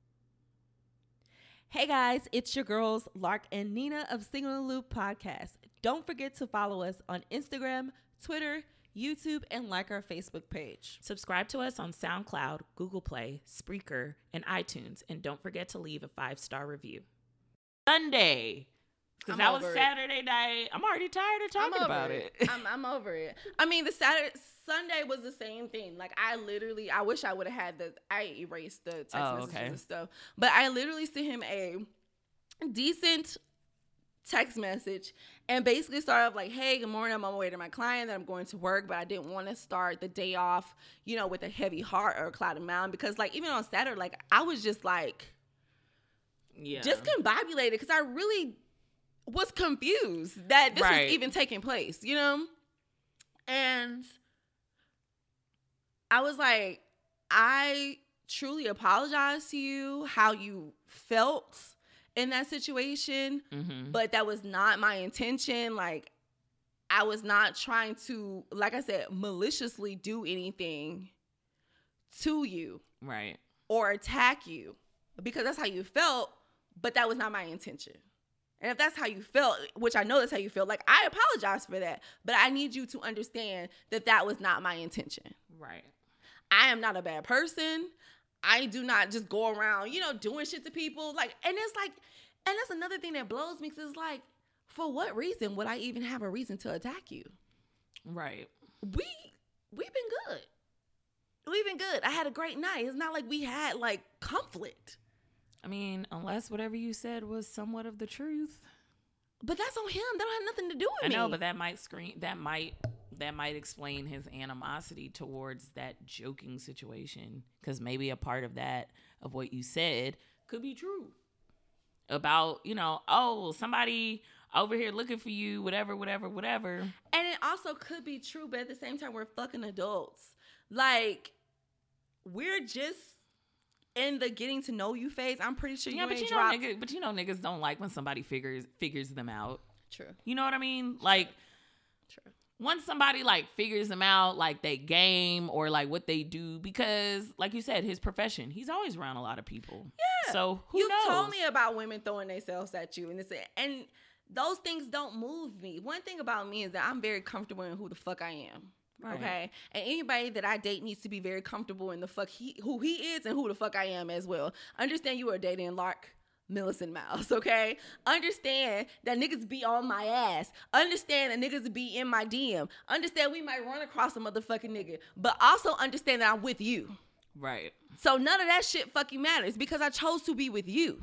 Hey guys, it's your girls, Lark and Nina of Single in the Loop Podcast. Don't forget to follow us on Instagram, Twitter, YouTube, and like our Facebook page. Subscribe to us on SoundCloud, Google Play, Spreaker, and iTunes. And don't forget to leave a five-star review. Sunday. Because I'm that was over it. Saturday night. I'm already tired of talking I'm over about it. it. I'm, I'm over it. I mean, the Saturday, Sunday was the same thing. Like, I literally, I wish I would have had the, I erased the text Oh, messages okay. and stuff. But I literally sent him a decent text message and basically started off like, hey, good morning, I'm on my way to my client, that I'm going to work, but I didn't want to start the day off, you know, with a heavy heart or a clouded mind, because like even on Saturday, like I was just like Yeah. just combobulated because I really was confused that this Right. was even taking place, you know? And I was like, I truly apologize to you how you felt in that situation, Mm-hmm. but that was not my intention. Like, I was not trying to, like I said, maliciously do anything to you Right. or attack you because that's how you felt, but that was not my intention. And if that's how you felt, which I know that's how you feel, like, I apologize for that, but I need you to understand that that was not my intention. Right. I am not a bad person. I do not just go around, you know, doing shit to people. Like, and it's like, and that's another thing that blows me because it's like, for what reason would I even have a reason to attack you? Right. We, we've been good. We've been good. I had a great night. It's not like we had like conflict. I mean, unless whatever you said was somewhat of the truth. But that's on him. That don't have nothing to do with I me. know, but that might screen that might that might explain his animosity towards that joking situation, because maybe a part of that of what you said could be true, about, you know, oh, somebody over here looking for you, whatever, whatever, whatever. And it also could be true, but at the same time, we're fucking adults. Like, we're just in the getting to know you phase. I'm pretty sure you yeah, but ain't you know, dropped. nigga, but you know, niggas don't like when somebody figures figures them out. True. You know what I mean? Like, True. once somebody like figures them out, like they game or like what they do, because like you said, his profession, he's always around a lot of people. Yeah. So who you knows? told me about women throwing themselves at you, and it's and those things don't move me. One thing about me is that I'm very comfortable in who the fuck I am. Right. Okay, and anybody that I date needs to be very comfortable in the fuck he who he is and who the fuck I am as well. Understand you are dating Lark Millicent Mouse, okay? Understand that niggas be on my ass. Understand that niggas be in my D M. Understand we might run across a motherfucking nigga, but also understand that I'm with you. Right. So none of that shit fucking matters because I chose to be with you.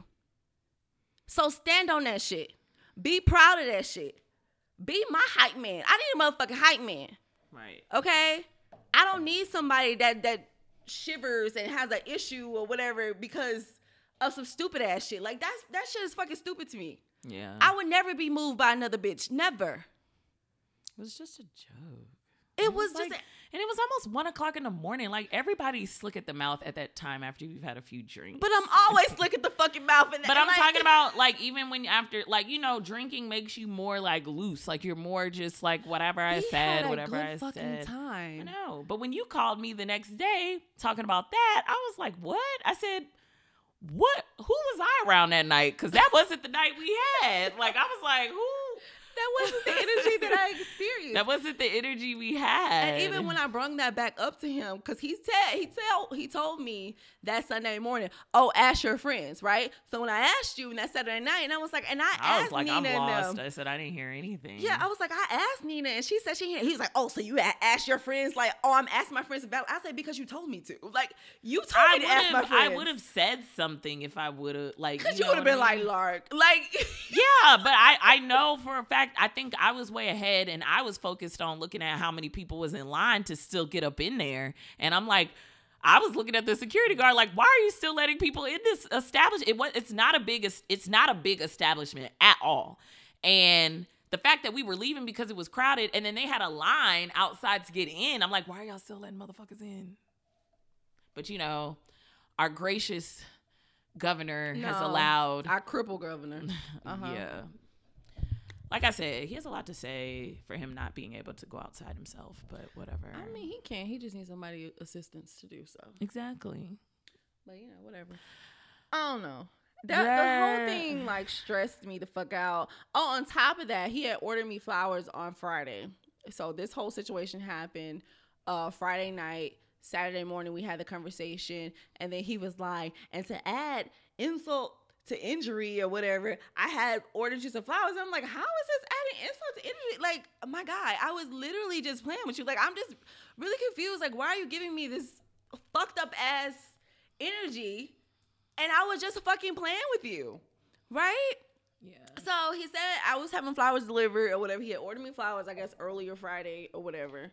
So stand on that shit. Be proud of that shit. Be my hype man. I need a motherfucking hype man. Right. Okay? I don't need somebody that that shivers and has an issue or whatever because of some stupid ass shit. Like that's that shit is fucking stupid to me. Yeah. I would never be moved by another bitch. Never. It was just a joke. It was like, just a, and it was almost one o'clock in the morning. Like everybody's slick at the mouth at that time after you've had a few drinks. but I'm always slick at the fucking mouth. And, But and I'm like, talking about like even when after like you know drinking makes you more like loose, like you're more just like whatever I we said, had a whatever good I fucking said. time. I know. But when you called me the next day talking about that, I was like, what? I said, what? Who was I around that night? Because that wasn't the night we had. Like I was like, who? That wasn't the energy that I experienced. That wasn't the energy we had. And even when I brung that back up to him, because he said he tell he told me that Sunday morning, oh, ask your friends, right? So when I asked you on that Saturday night, and I was like, and I, I asked was like, Nina I'm and lost. them. I said I didn't hear anything. Yeah, I was like, I asked Nina, and she said she heard. He was like, oh, so you a- asked your friends? Like, oh, I'm asking my friends about. I said because you told me to. Like, you told I me to ask my would've- friends. I would have said something if I would have like. Because you you know would have what I been mean? like, Lark, like. Yeah, but I, I know for a fact, I think I was way ahead and I was focused on looking at how many people was in line to still get up in there. And I'm like, I was looking at the security guard like, why are you still letting people in this establishment? It was, it's not a big, it's not a big establishment at all. And the fact that we were leaving because it was crowded and then they had a line outside to get in, I'm like, why are y'all still letting motherfuckers in? But you know, our gracious governor has No, allowed. our cripple governor. Uh-huh. Yeah. Like I said, he has a lot to say for him not being able to go outside himself, but whatever. I mean, he can. He just needs somebody assistance to do so. Exactly. But you know, whatever. I don't know. That, The Yeah. whole thing like stressed me the fuck out. Oh, on top of that, he had ordered me flowers on Friday. So this whole situation happened uh, Friday night. Saturday morning, we had the conversation, and then he was like, and to add insult to injury or whatever, I had ordered you some flowers. I'm like, how is this adding insult to injury? Like, my guy, I was literally just playing with you. Like, I'm just really confused. Like, why are you giving me this fucked up ass energy? And I was just fucking playing with you, right? Yeah. So he said I was having flowers delivered or whatever. He had ordered me flowers, I guess, earlier Friday or whatever.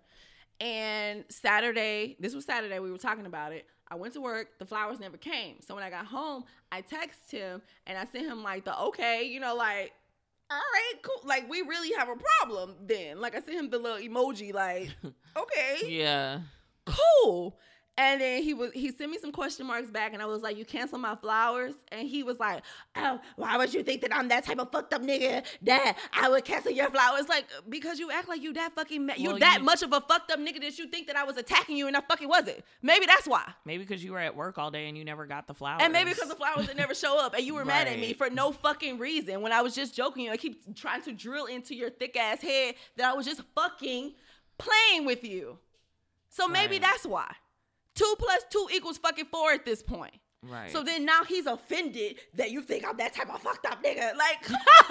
And Saturday, this was Saturday, we were talking about it. I went to work, the flowers never came. So when I got home, I texted him and I sent him like the okay, you know, like, all right, cool. Like, we really have a problem then. Like, I sent him the little emoji, like, okay, Yeah. cool. And then he was he sent me some question marks back, and I was like, "You cancel my flowers?" And he was like, "Oh, why would you think that I'm that type of fucked up nigga that I would cancel your flowers?" Like, because you act like you that fucking ma- you Well, that you- much of a fucked up nigga that you think that I was attacking you, and I fucking wasn't. Maybe that's why. Maybe because you were at work all day and you never got the flowers. And maybe because the flowers didn't never show up, and you were mad at me Right. for no fucking reason when I was just joking you. I keep trying to drill into your thick ass head that I was just fucking playing with you. So maybe Right. that's why. Two plus two equals fucking four at this point. Right. So then now he's offended that you think I'm that type of fucked up nigga. Like,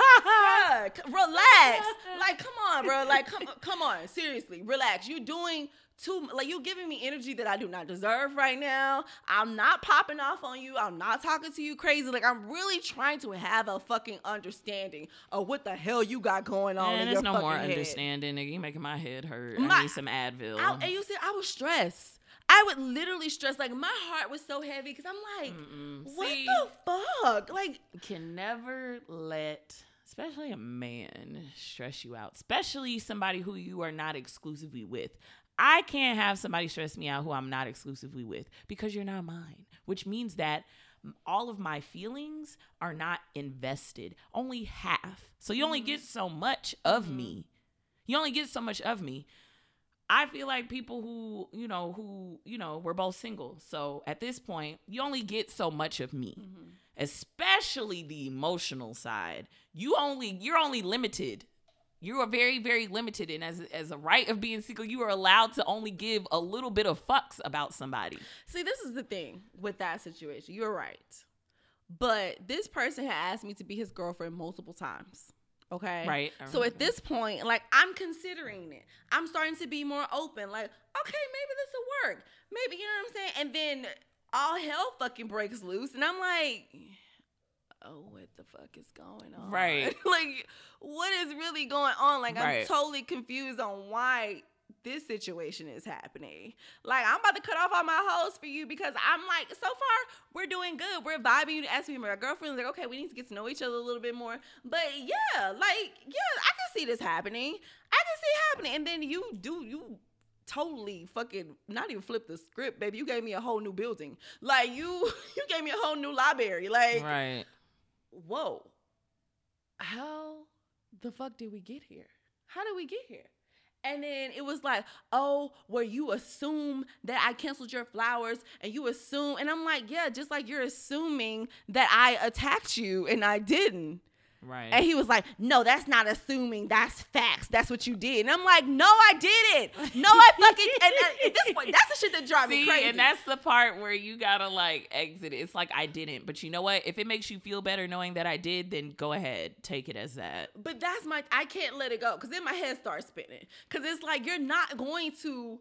bruh, c- relax. Like, come on, bro. Like, come, come on. Seriously, relax. You doing too, like, you giving me energy that I do not deserve right now. I'm not popping off on you. I'm not talking to you crazy. Like, I'm really trying to have a fucking understanding of what the hell you got going on Man, in there's your no fucking more head. understanding, nigga. You making my head hurt. My- I need some Advil. I, and you said I was stressed. I would literally stress. Like, my heart was so heavy because I'm like, Mm-mm. what See? the fuck? Like, Can never let, especially a man, stress you out, especially somebody who you are not exclusively with. I can't have somebody stress me out who I'm not exclusively with because you're not mine, which means that all of my feelings are not invested, only half. So you only get so much of Mhm. me. You only get so much of me. I feel like people who, you know, who, you know, we're both single. So at this point, you only get so much of me, Mhm. especially the emotional side. You only, you're only limited. You are very, very limited. And as, as a right of being single, you are allowed to only give a little bit of fucks about somebody. see, this is the thing with that situation. You're right. But this person had asked me to be his girlfriend multiple times. Okay. Right. I So at remember. this point, like, I'm considering it. I'm starting to be more open. Like, okay, maybe this will work. Maybe, you know what I'm saying? And then all hell fucking breaks loose. And I'm like, oh, what the fuck is going on? Right. Like, what is really going on? Like, I'm Right. totally confused on why this situation is happening. Like, I'm about to cut off all my hoes for you because I'm like, so far, we're doing good. We're vibing. You ask me, my girlfriend's like, okay, we need to get to know each other a little bit more. But yeah, like, yeah, I can see this happening. I can see it happening. And then you do, you totally fucking, not even flip the script, baby. You gave me a whole new building. Like, you, you gave me a whole new library. Like, Right. whoa. How the fuck did we get here? How did we get here? And then it was like, oh, where you assume that I canceled your flowers and you assume, and I'm like, yeah, just like you're assuming that I attacked you and I didn't. Right. And he was like, no, that's not assuming. That's facts. That's what you did. And I'm like, no, I didn't. No, I fucking, and at, at this point, that's the shit that drives me See, crazy. and that's the part where you gotta like exit it. It's like I didn't, but you know what? If it makes you feel better knowing that I did, then go ahead, take it as that. But that's my, I can't let it go because then my head starts spinning. Because it's like, you're not going to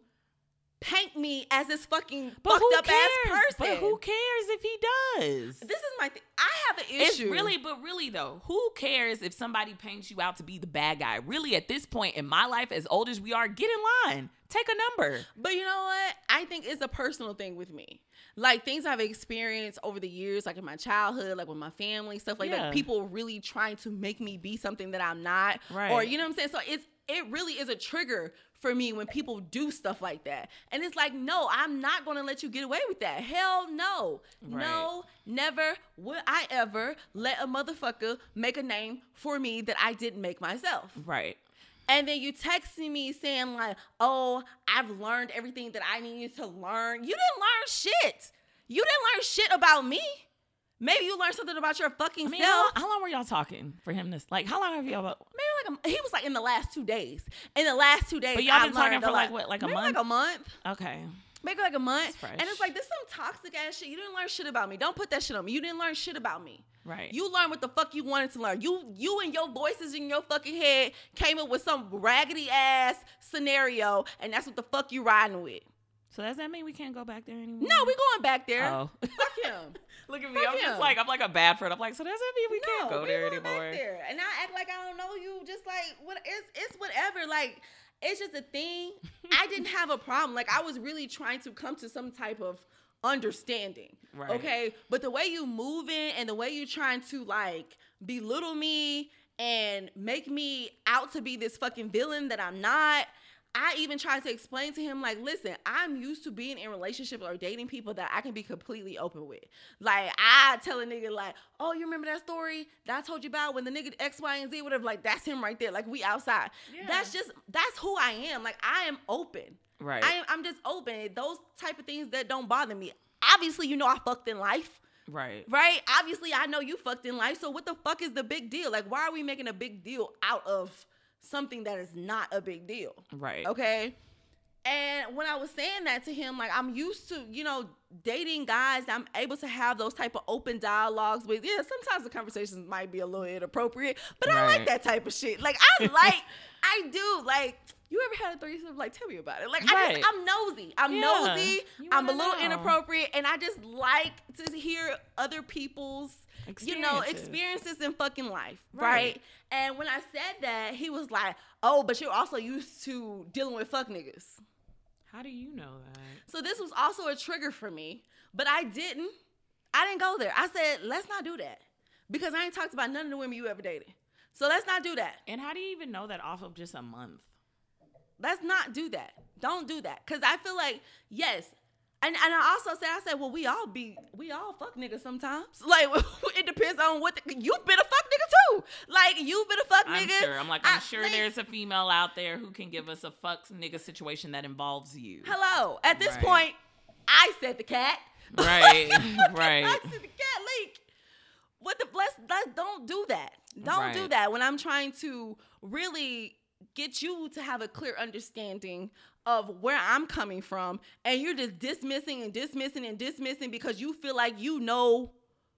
paint me as this fucking But fucked who up cares? ass person. But who cares if he does? This is my thing. I have an It's issue. really, but really though, who cares if somebody paints you out to be the bad guy? Really, at this point in my life, as old as we are, get in line. Take a number. But you know what? I think it's a personal thing with me. Like, things I've experienced over the years, like in my childhood, like with my family, stuff like Yeah. that. People really trying to make me be something that I'm not. Right. Or, you know what I'm saying? So it's it really is a trigger for me when people do stuff like that. And it's like, no, I'm not going to let you get away with that. Hell no. Right. No, never would I ever let a motherfucker make a name for me that I didn't make myself. Right. And then you texting me saying like, oh, I've learned everything that I needed to learn. You didn't learn shit. You didn't learn shit about me. Maybe you learned something about your fucking I mean, self. how, how long were y'all talking for him to like? How long have y'all? Maybe like a, he was like in the last two days. In the last two days, But y'all I been talking learned for a like lot. what, like a Maybe month? Like a month. Okay. Maybe like a month. That's fresh. And it's like, this some toxic ass shit. You didn't learn shit about me. Don't put that shit on me. You didn't learn shit about me. Right. You learned what the fuck you wanted to learn. You you and your voices in your fucking head came up with some raggedy ass scenario, and that's what the fuck you riding with. So does that mean we can't go back there anymore? No, we going back there. Oh. Fuck him. Look at me. Fuck I'm him. just like I'm like a bad friend. I'm like, so does that mean we can't No, go we there going anymore? Back there. And I act like I don't know you. Just like what? It's it's whatever. Like, it's just a thing. I didn't have a problem. Like, I was really trying to come to some type of understanding. Right. Okay. But the way you moving and the way you trying to like belittle me and make me out to be this fucking villain that I'm not. I even tried to explain to him, like, listen, I'm used to being in relationships or dating people that I can be completely open with. Like, I tell a nigga, like, oh, you remember that story that I told you about when the nigga X, Y, and Z, whatever, like, that's him right there. Like, we outside. Yeah. That's just, that's who I am. Like, I am open. Right. I am, I'm just open. Those type of things that don't bother me. Obviously, you know I fucked in life. Right. Right? Obviously, I know you fucked in life. So what the fuck is the big deal? Like, why are we making a big deal out of something that is not a big deal? Right. Okay. And when I was saying that to him, like, I'm used to, you know, dating guys. I'm able to have those type of open dialogues with. Yeah, sometimes the conversations might be a little inappropriate, but I like Right. that type of shit. Like, I like, I do. Like, you ever had a threesome? Like, tell me about it. Like, I Right. just, I'm nosy. I'm Yeah. nosy. You I'm a wanna little know. inappropriate. And I just like to hear other people's, you know, Experiences. experiences in fucking life. Right. Right. And when I said that, he was like, oh, but you're also used to dealing with fuck niggas. How do you know that? So this was also a trigger for me, but I didn't. I didn't go there. I said, let's not do that because I ain't talked about none of the women you ever dated. So let's not do that. And how do you even know that off of just a month? Let's not do that. Don't do that. Because I feel like, yes. And and I also said, I said, well, we all be, we all fuck niggas sometimes. Like, it depends on what, the, you've been a fuck nigga too. Like, you've been a fuck I'm nigga. sure. I'm like, I'm I, sure like, there's a female out there who can give us a fuck nigga situation that involves you. Hello. At this Right. point, I said the cat. Right, right. I said the cat leak. What the, let's, let's, don't do that. Don't Right. do that when I'm trying to really get you to have a clear understanding of where I'm coming from, and you're just dismissing and dismissing and dismissing because you feel like you know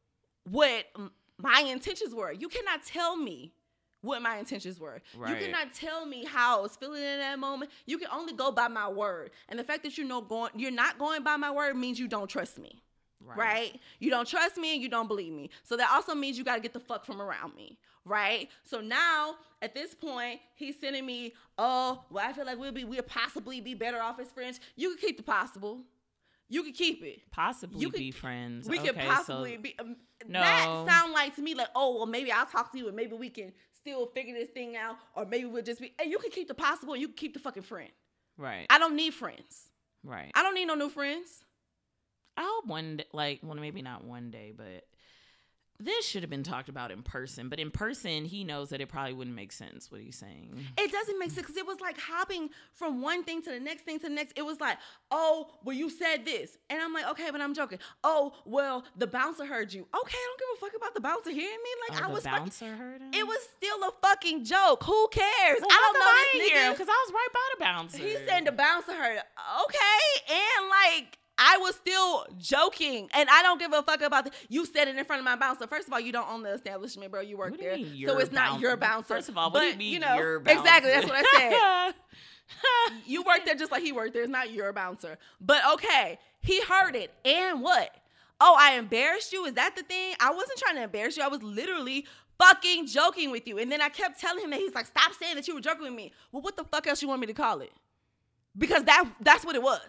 what my intentions were. You cannot tell me what my intentions were. Right. You cannot tell me how I was feeling in that moment. You can only go by my word. And the fact that you know going you're not going by my word means you don't trust me. Right. right? You don't trust me and you don't believe me. So that also means you got to get the fuck from around me. Right? So now, at this point, he's sending me, oh, well, I feel like we'll be, we'll possibly be better off as friends. You can keep the possible. You can keep it. Possibly you could, be friends. We okay, could possibly so be. Um, no. That sound like to me like, oh, well, maybe I'll talk to you and maybe we can still figure this thing out, or maybe we'll just be, and you can keep the possible and you can keep the fucking friend. Right. I don't need friends. Right. I don't need no new friends. I hope one day, like, well, maybe not one day, but this should have been talked about in person. But in person, he knows that it probably wouldn't make sense what he's saying. It doesn't make sense because it was like hopping from one thing to the next thing to the next. It was like, oh, well, you said this. And I'm like, okay, but I'm joking. Oh, well, the bouncer heard you. Okay, I don't give a fuck about the bouncer hearing me. Like, oh, I the was bouncer fucking, heard him? it was still a fucking joke. Who cares? Well, I don't know I this hear him nigga. because I was right by the bouncer. He said the bouncer heard it. Okay, and like, I was still joking, and I don't give a fuck about the. You said it in front of my bouncer. First of all, you don't own the establishment, bro. You work What do you there, mean so your it's not boun- your bouncer. First of all, what but, do you mean you know, your bouncer? Exactly, that's what I said. You work there just like he worked there. It's not your bouncer. But okay, he heard it, and what? Oh, I embarrassed you? Is that the thing? I wasn't trying to embarrass you. I was literally fucking joking with you, and then I kept telling him that. He's like, stop saying that you were joking with me. Well, what the fuck else you want me to call it? Because that that's what it was.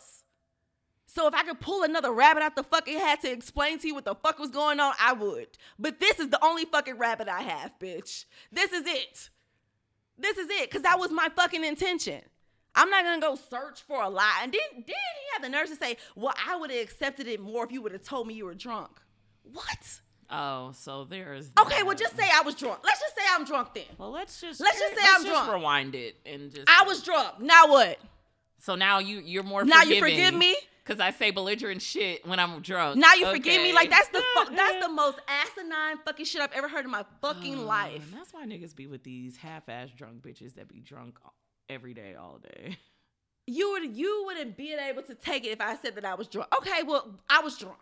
So if I could pull another rabbit out the fucking hat to explain to you what the fuck was going on, I would. But this is the only fucking rabbit I have, bitch. This is it. This is it. Because that was my fucking intention. I'm not going to go search for a lie. And then, then he had the nerve to say, well, I would have accepted it more if you would have told me you were drunk. What? Oh, so there's Okay, that. well, just say I was drunk. Let's just say I'm drunk then. Well, let's just Let's just say let's I'm just drunk. rewind it and just. I was drunk. Now what? So now you you're more. Now forgiving. you forgive me? Because I say belligerent shit when I'm drunk. Now you okay. forgive me? Like, that's the fu- that's the most asinine fucking shit I've ever heard in my fucking Oh, life. and that's why niggas be with these half-ass drunk bitches that be drunk every day, all day. You would you wouldn't be able to take it if I said that I was drunk. Okay, well, I was drunk.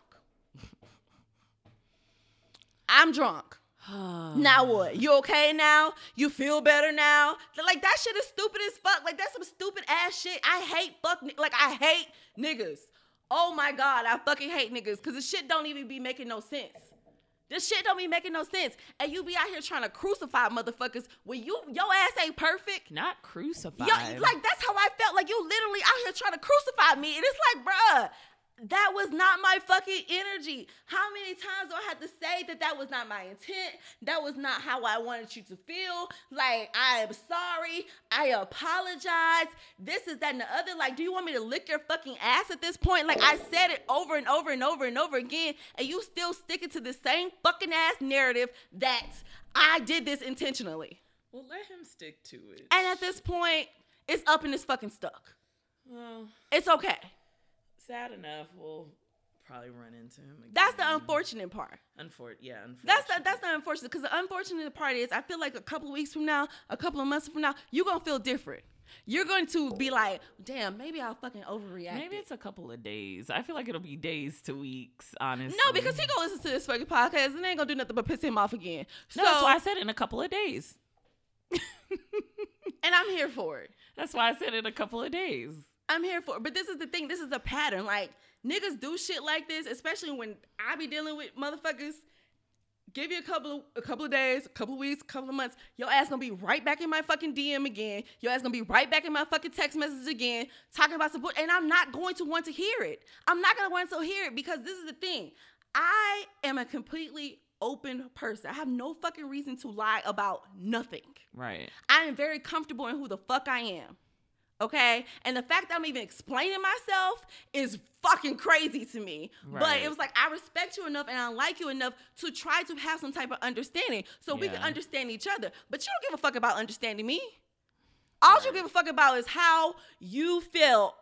I'm drunk. Now what? You okay now? You feel better now? Like, that shit is stupid as fuck. Like, that's some stupid ass shit. I hate fuck, ni- like, I hate niggas. Oh my God, I fucking hate niggas. Because the shit don't even be making no sense. This shit don't be making no sense. And you be out here trying to crucify motherfuckers when you, your ass ain't perfect. Not crucified. Yo, like, that's how I felt. Like, you literally out here trying to crucify me. And it's like, bruh, that was not my fucking energy. How many times do I have to say that that was not my intent? That was not how I wanted you to feel. Like, I am sorry. I apologize. This is that and the other. Like, do you want me to lick your fucking ass at this point? Like, I said it over and over and over and over again, and you still sticking to the same fucking ass narrative that I did this intentionally. Well, let him stick to it. And at this point, it's up and it's fucking stuck. Well, It's okay. sad enough, we'll probably run into him again. That's the unfortunate part. Unfor- yeah, unfortunate. That's the, that's the unfortunate, because the unfortunate part is I feel like a couple of weeks from now, a couple of months from now, you're going to feel different. You're going to be like, damn, maybe I'll fucking overreact. Maybe it's a couple of days. I feel like it'll be days to weeks, honestly. No, because he going to listen to this fucking podcast and they ain't going to do nothing but piss him off again. No, so, that's why I said in a couple of days. and I'm here for it. That's why I said in a couple of days. I'm here for it. But this is the thing. This is a pattern. Like, niggas do shit like this, especially when I be dealing with motherfuckers. Give you a couple of a couple of days, a couple of weeks, a couple of months. Your ass gonna be right back in my fucking D M again. Your ass gonna be right back in my fucking text message again, talking about support. And I'm not going to want to hear it. I'm not gonna want to hear it because this is the thing. I am a completely open person. I have no fucking reason to lie about nothing. Right. I am very comfortable in who the fuck I am. Okay? And the fact that I'm even explaining myself is fucking crazy to me. Right. But it was like, I respect you enough and I like you enough to try to have some type of understanding so we Yeah. can understand each other. But you don't give a fuck about understanding me. All Right. you give a fuck about is how you feel,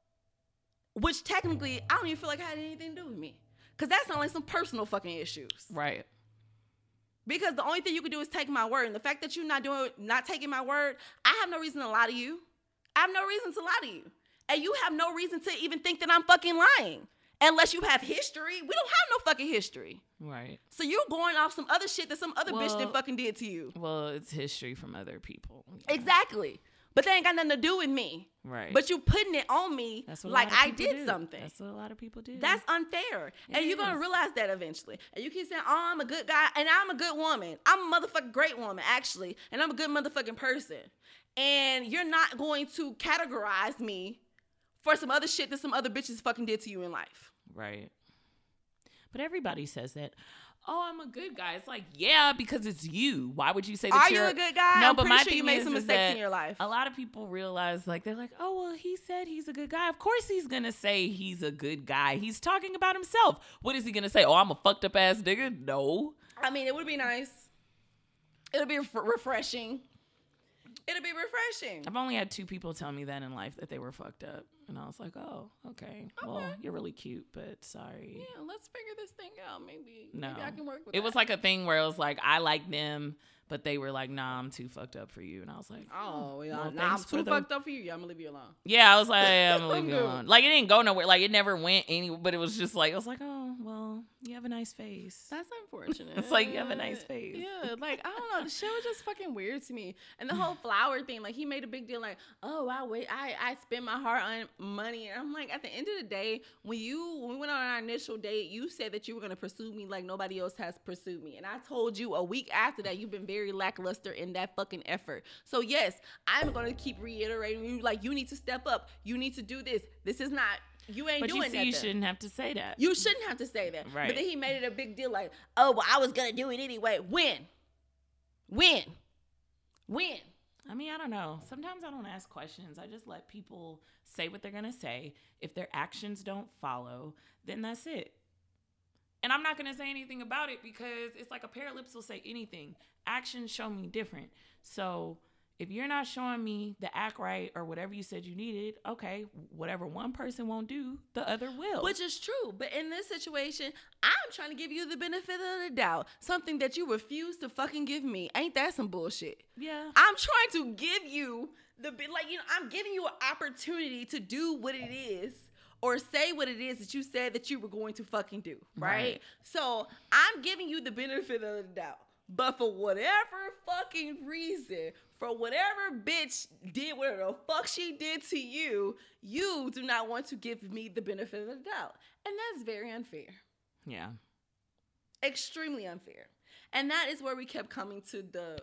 which technically I don't even feel like it had anything to do with me. Because that sounds like some personal fucking issues. Right. Because the only thing you can do is take my word. And the fact that you're not doing, not taking my word, I have no reason to lie to you. I have no reason to lie to you. And you have no reason to even think that I'm fucking lying. Unless you have history. We don't have no fucking history. Right. So you're going off some other shit that some other bitch Well- did fucking did to you. Well, it's history from other people. Yeah. Exactly. But that ain't got nothing to do with me. Right. But you putting it on me That's what a like lot of I people did do. something. That's what a lot of people do. That's unfair. And It you're going to is. realize that eventually. And you keep saying, oh, I'm a good guy. And I'm a good woman. I'm a motherfucking great woman, actually. And I'm a good motherfucking person. And you're not going to categorize me for some other shit that some other bitches fucking did to you in life. right. But everybody says that. Oh, I'm a good guy. It's like, yeah, because it's you. Why would you say that Are you you're a good guy? No, I'm but pretty my sure thing you made is, some is mistakes that in your life. A lot of people realize, like, they're like, oh, well, he said he's a good guy. Of course he's going to say he's a good guy. He's talking about himself. What is he going to say? Oh, I'm a fucked up ass nigga? No. I mean, it would be nice. It would be ref- refreshing. It'll be refreshing. I've only had two people tell me that in life that they were fucked up. And I was like, oh, okay. Well, Okay. you're really cute, but sorry. Yeah, let's figure this thing out. Maybe, No. maybe I can work with It that. was like a thing where it was like, I like them, but they were like, nah, I'm too fucked up for you. And I was like, Oh, yeah. well, Nah, I'm thanks for too the- fucked up for you. Yeah, I'm gonna leave you alone. yeah, I was like, I'm gonna leave I'm you good. alone. Like, it didn't go nowhere. Like, it never went anywhere, but it was just like, I was like, oh, well, you have a nice face. That's unfortunate. It's like, you have a nice face. Yeah, like, I don't know. The shit was just fucking weird to me. And the whole flower thing, like, he made a big deal, like, oh, I wait, I, I spend my hard on money. And I'm like, at the end of the day, when you, when we went on our initial date, you said that you were going to pursue me like nobody else has pursued me. And I told you a week after that, you've been very lackluster in that fucking effort. So, yes, I'm going to keep reiterating you, like, you need to step up. You need to do this. This is not, you ain't But you doing see, that. you shouldn't have to say that. You shouldn't have to say that. Right. But then he made it a big deal like, oh, well, I was going to do it anyway. When? When? When? I mean, I don't know. Sometimes I don't ask questions. I just let people say what they're going to say. If their actions don't follow, then that's it. And I'm not going to say anything about it because it's like a pair of lips will say anything. Actions show me different. So if you're not showing me the act right or whatever you said you needed, okay, whatever one person won't do, the other will. Which is true. But in this situation, I'm trying to give you the benefit of the doubt. Something that you refuse to fucking give me. Ain't that some bullshit? yeah. I'm trying to give you the, bi- like, you know, I'm giving you an opportunity to do what it is or say what it is that you said that you were going to fucking do, right? Right. So I'm giving you the benefit of the doubt. But for whatever fucking reason, for whatever bitch did whatever the fuck she did to you, you do not want to give me the benefit of the doubt. And that's very unfair. Yeah. Extremely unfair. And that is where we kept coming to the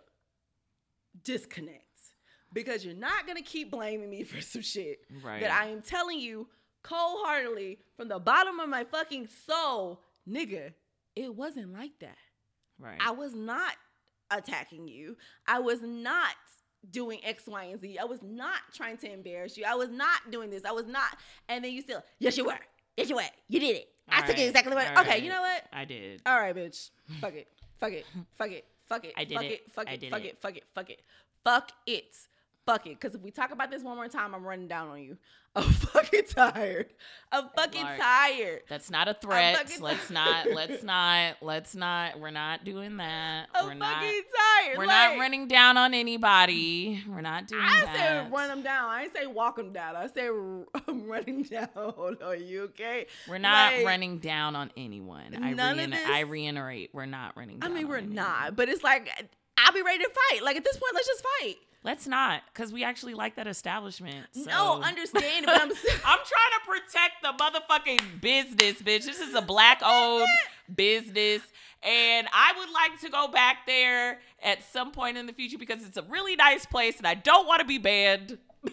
disconnect. Because you're not going to keep blaming me for some shit Right. that I am telling you cold-heartedly from the bottom of my fucking soul, nigga, it wasn't like that. Right. I was not attacking you. I was not doing X, Y, and Z. I was not trying to embarrass you. I was not doing this. I was not. And then you still, yes, you were. Yes, you were. You did it. I All took it right. exactly what. All Okay, right. you know what? I did. All right, bitch. Fuck it. Fuck it. Fuck it. Fuck it. I did fuck it. it. Fuck I it. did Fuck it. it. Fuck it. Fuck it. Fuck it. Fuck it. Because if we talk about this one more time, I'm running down on you. I'm fucking tired. I'm fucking Mark, tired. That's not a threat. fucking Let's tired. not. Let's not. Let's not. We're not doing that. I'm we're fucking not. tired. We're like, not running down on anybody. We're not doing I that. said run them down. I didn't say walk them down. I said I'm running down on you, okay? We're not Like, running down on anyone. I, None of rein- this- I reiterate, we're not running I down mean, on we're anyone. not, but it's like I'll be ready to fight. Like at this point, let's just fight. Let's not, because we actually like that establishment. So. No, understand, but I'm I'm trying to protect the motherfucking business, bitch. This is a black owned business. And I would like to go back there at some point in the future because it's a really nice place and I don't want to be banned.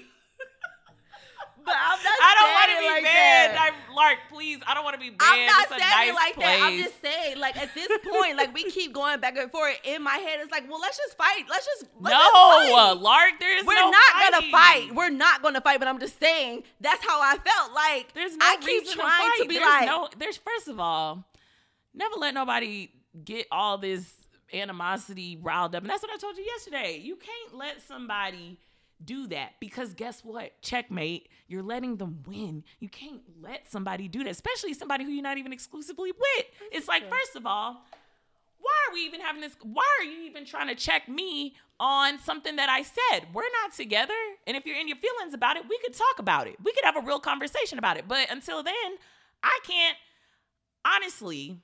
But I'm not I don't want saying to be like banned. that. I'm Lark, please. I don't want to be banned. I'm not it's a saying nice it like place. that. I'm just saying, like, at this point, like, we keep going back and forth. In my head, it's like, well, let's just fight. Let's just let's no, just fight. Lark, there is We're no not fighting. gonna fight. We're not gonna fight. But I'm just saying that's how I felt. Like, There's no I keep reason trying to, fight. to be there's like, no, there's first of all, never let nobody get all this animosity riled up. And that's what I told you yesterday. You can't let somebody do that because guess what? Checkmate. You're letting them win. You can't let somebody do that, especially somebody who you're not even exclusively with. It's like, first of all, why are we even having this? Why are you even trying to check me on something that I said? We're not together. And if you're in your feelings about it, we could talk about it. We could have a real conversation about it. But until then, I can't, honestly,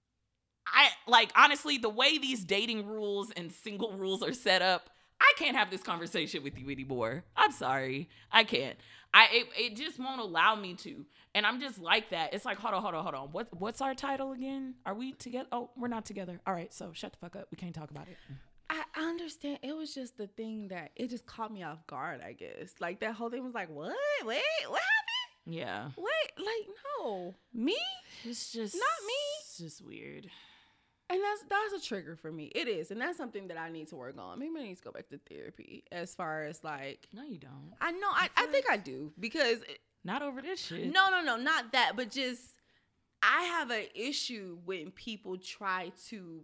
I like, honestly, the way these dating rules and single rules are set up, I can't have this conversation with you anymore. I'm sorry. I can't. I it, it just won't allow me to. And I'm just like that. It's like, hold on, hold on, hold on. What what's our title again? Are we together? Oh, we're not together. All right, so shut the fuck up. We can't talk about it. I understand. It was just the thing that it just caught me off guard, I guess. Like, that whole thing was like, what? Wait, what happened? Yeah. Wait, like, no. Me? It's just Not me. It's just weird. And that's that's a trigger for me. It is. And that's something that I need to work on. Maybe I need to go back to therapy as far as like. No, you don't. I know. I, I think I do because. It, Not over this shit. no, no, no. Not that. But just. I have an issue when people try to.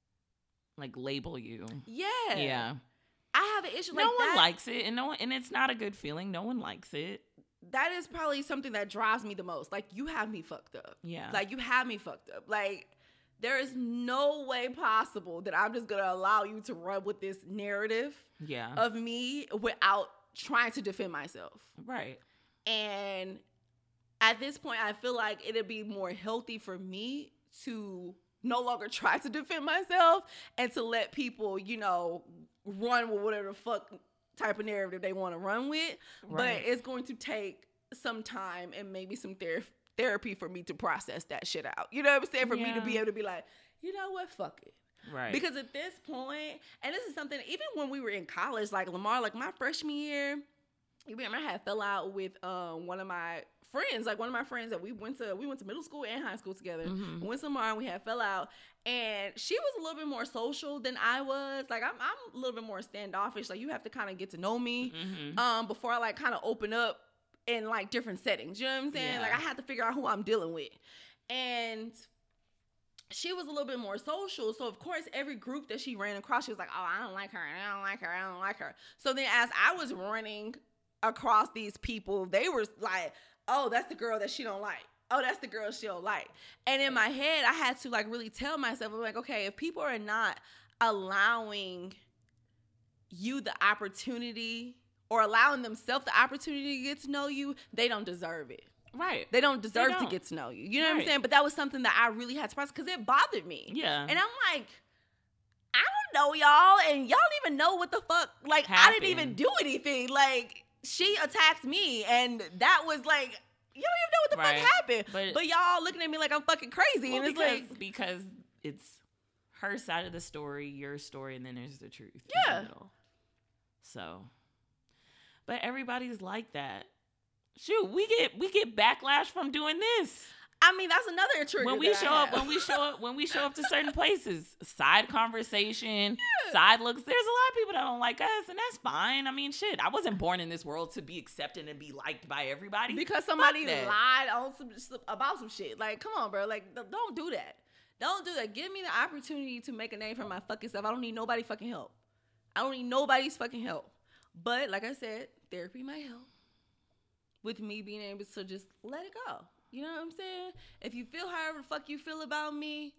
Like label you. Yeah. Yeah. I have an issue No like one that. likes it. And no one, and it's not a good feeling. No one likes it. That is probably something that drives me the most. Like, you have me fucked up. Yeah. Like, you have me fucked up. Like. There is no way possible that I'm just going to allow you to run with this narrative Yeah. of me without trying to defend myself. Right. And at this point, I feel like it'd be more healthy for me to no longer try to defend myself and to let people, you know, run with whatever the fuck type of narrative they want to run with. Right. But it's going to take some time and maybe some therapy. therapy for me to process that shit out. You know what I'm saying? For me to be Yeah. able to be like, you know what? Fuck it. Right. Because at this point, and this is something, even when we were in college, like Lamar, like my freshman year, you remember I had fell out with um, one of my friends, like one of my friends that we went to, we went to middle school and high school together. Mm-hmm. We went somewhere and we had fell out. And she was a little bit more social than I was. Like I'm, I'm a little bit more standoffish. Like you have to kind of get to know me Mm-hmm. um, before I like kind of open up in like different settings. You know what I'm saying? Yeah. Like I had to figure out who I'm dealing with. And she was a little bit more social. So of course, every group that she ran across, she was like, oh, I don't like her. I don't like her. I don't like her. So then as I was running across these people, they were like, oh, that's the girl that she don't like. Oh, that's the girl she don't like. And in my head, I had to like really tell myself, I'm like, okay, if people are not allowing you the opportunity or allowing themselves the opportunity to get to know you, they don't deserve it. Right. They don't deserve don't. to get to know you. You know what I'm Right. saying? But that was something that I really had to process because it bothered me. Yeah. And I'm like, I don't know y'all, and y'all don't even know what the fuck. Like, I didn't even Happened. do anything. Like, she attacked me, and that was like, you don't even know what the Right. fuck happened. But- But, y'all looking at me like I'm fucking crazy, Well, and it's because, like, because it's her side of the story, your story, and then there's the truth. in Yeah. the middle. So, but everybody's like that. Shoot, we get we get backlash from doing this. I mean, that's another trigger. When we that I show up, have. when we show up, when we show up to certain places, side conversation, side looks. There's a lot of people that don't like us, and that's fine. I mean, shit, I wasn't born in this world to be accepted and be liked by everybody. Because somebody that. lied on some some- about some shit. Like, come on, bro. Like, th- don't do that. Don't do that. Give me the opportunity to make a name for my fucking self. I don't need nobody fucking help. I don't need nobody's fucking help. But like I said, therapy might help with me being able to just let it go. You know what I'm saying? If you feel however the fuck you feel about me,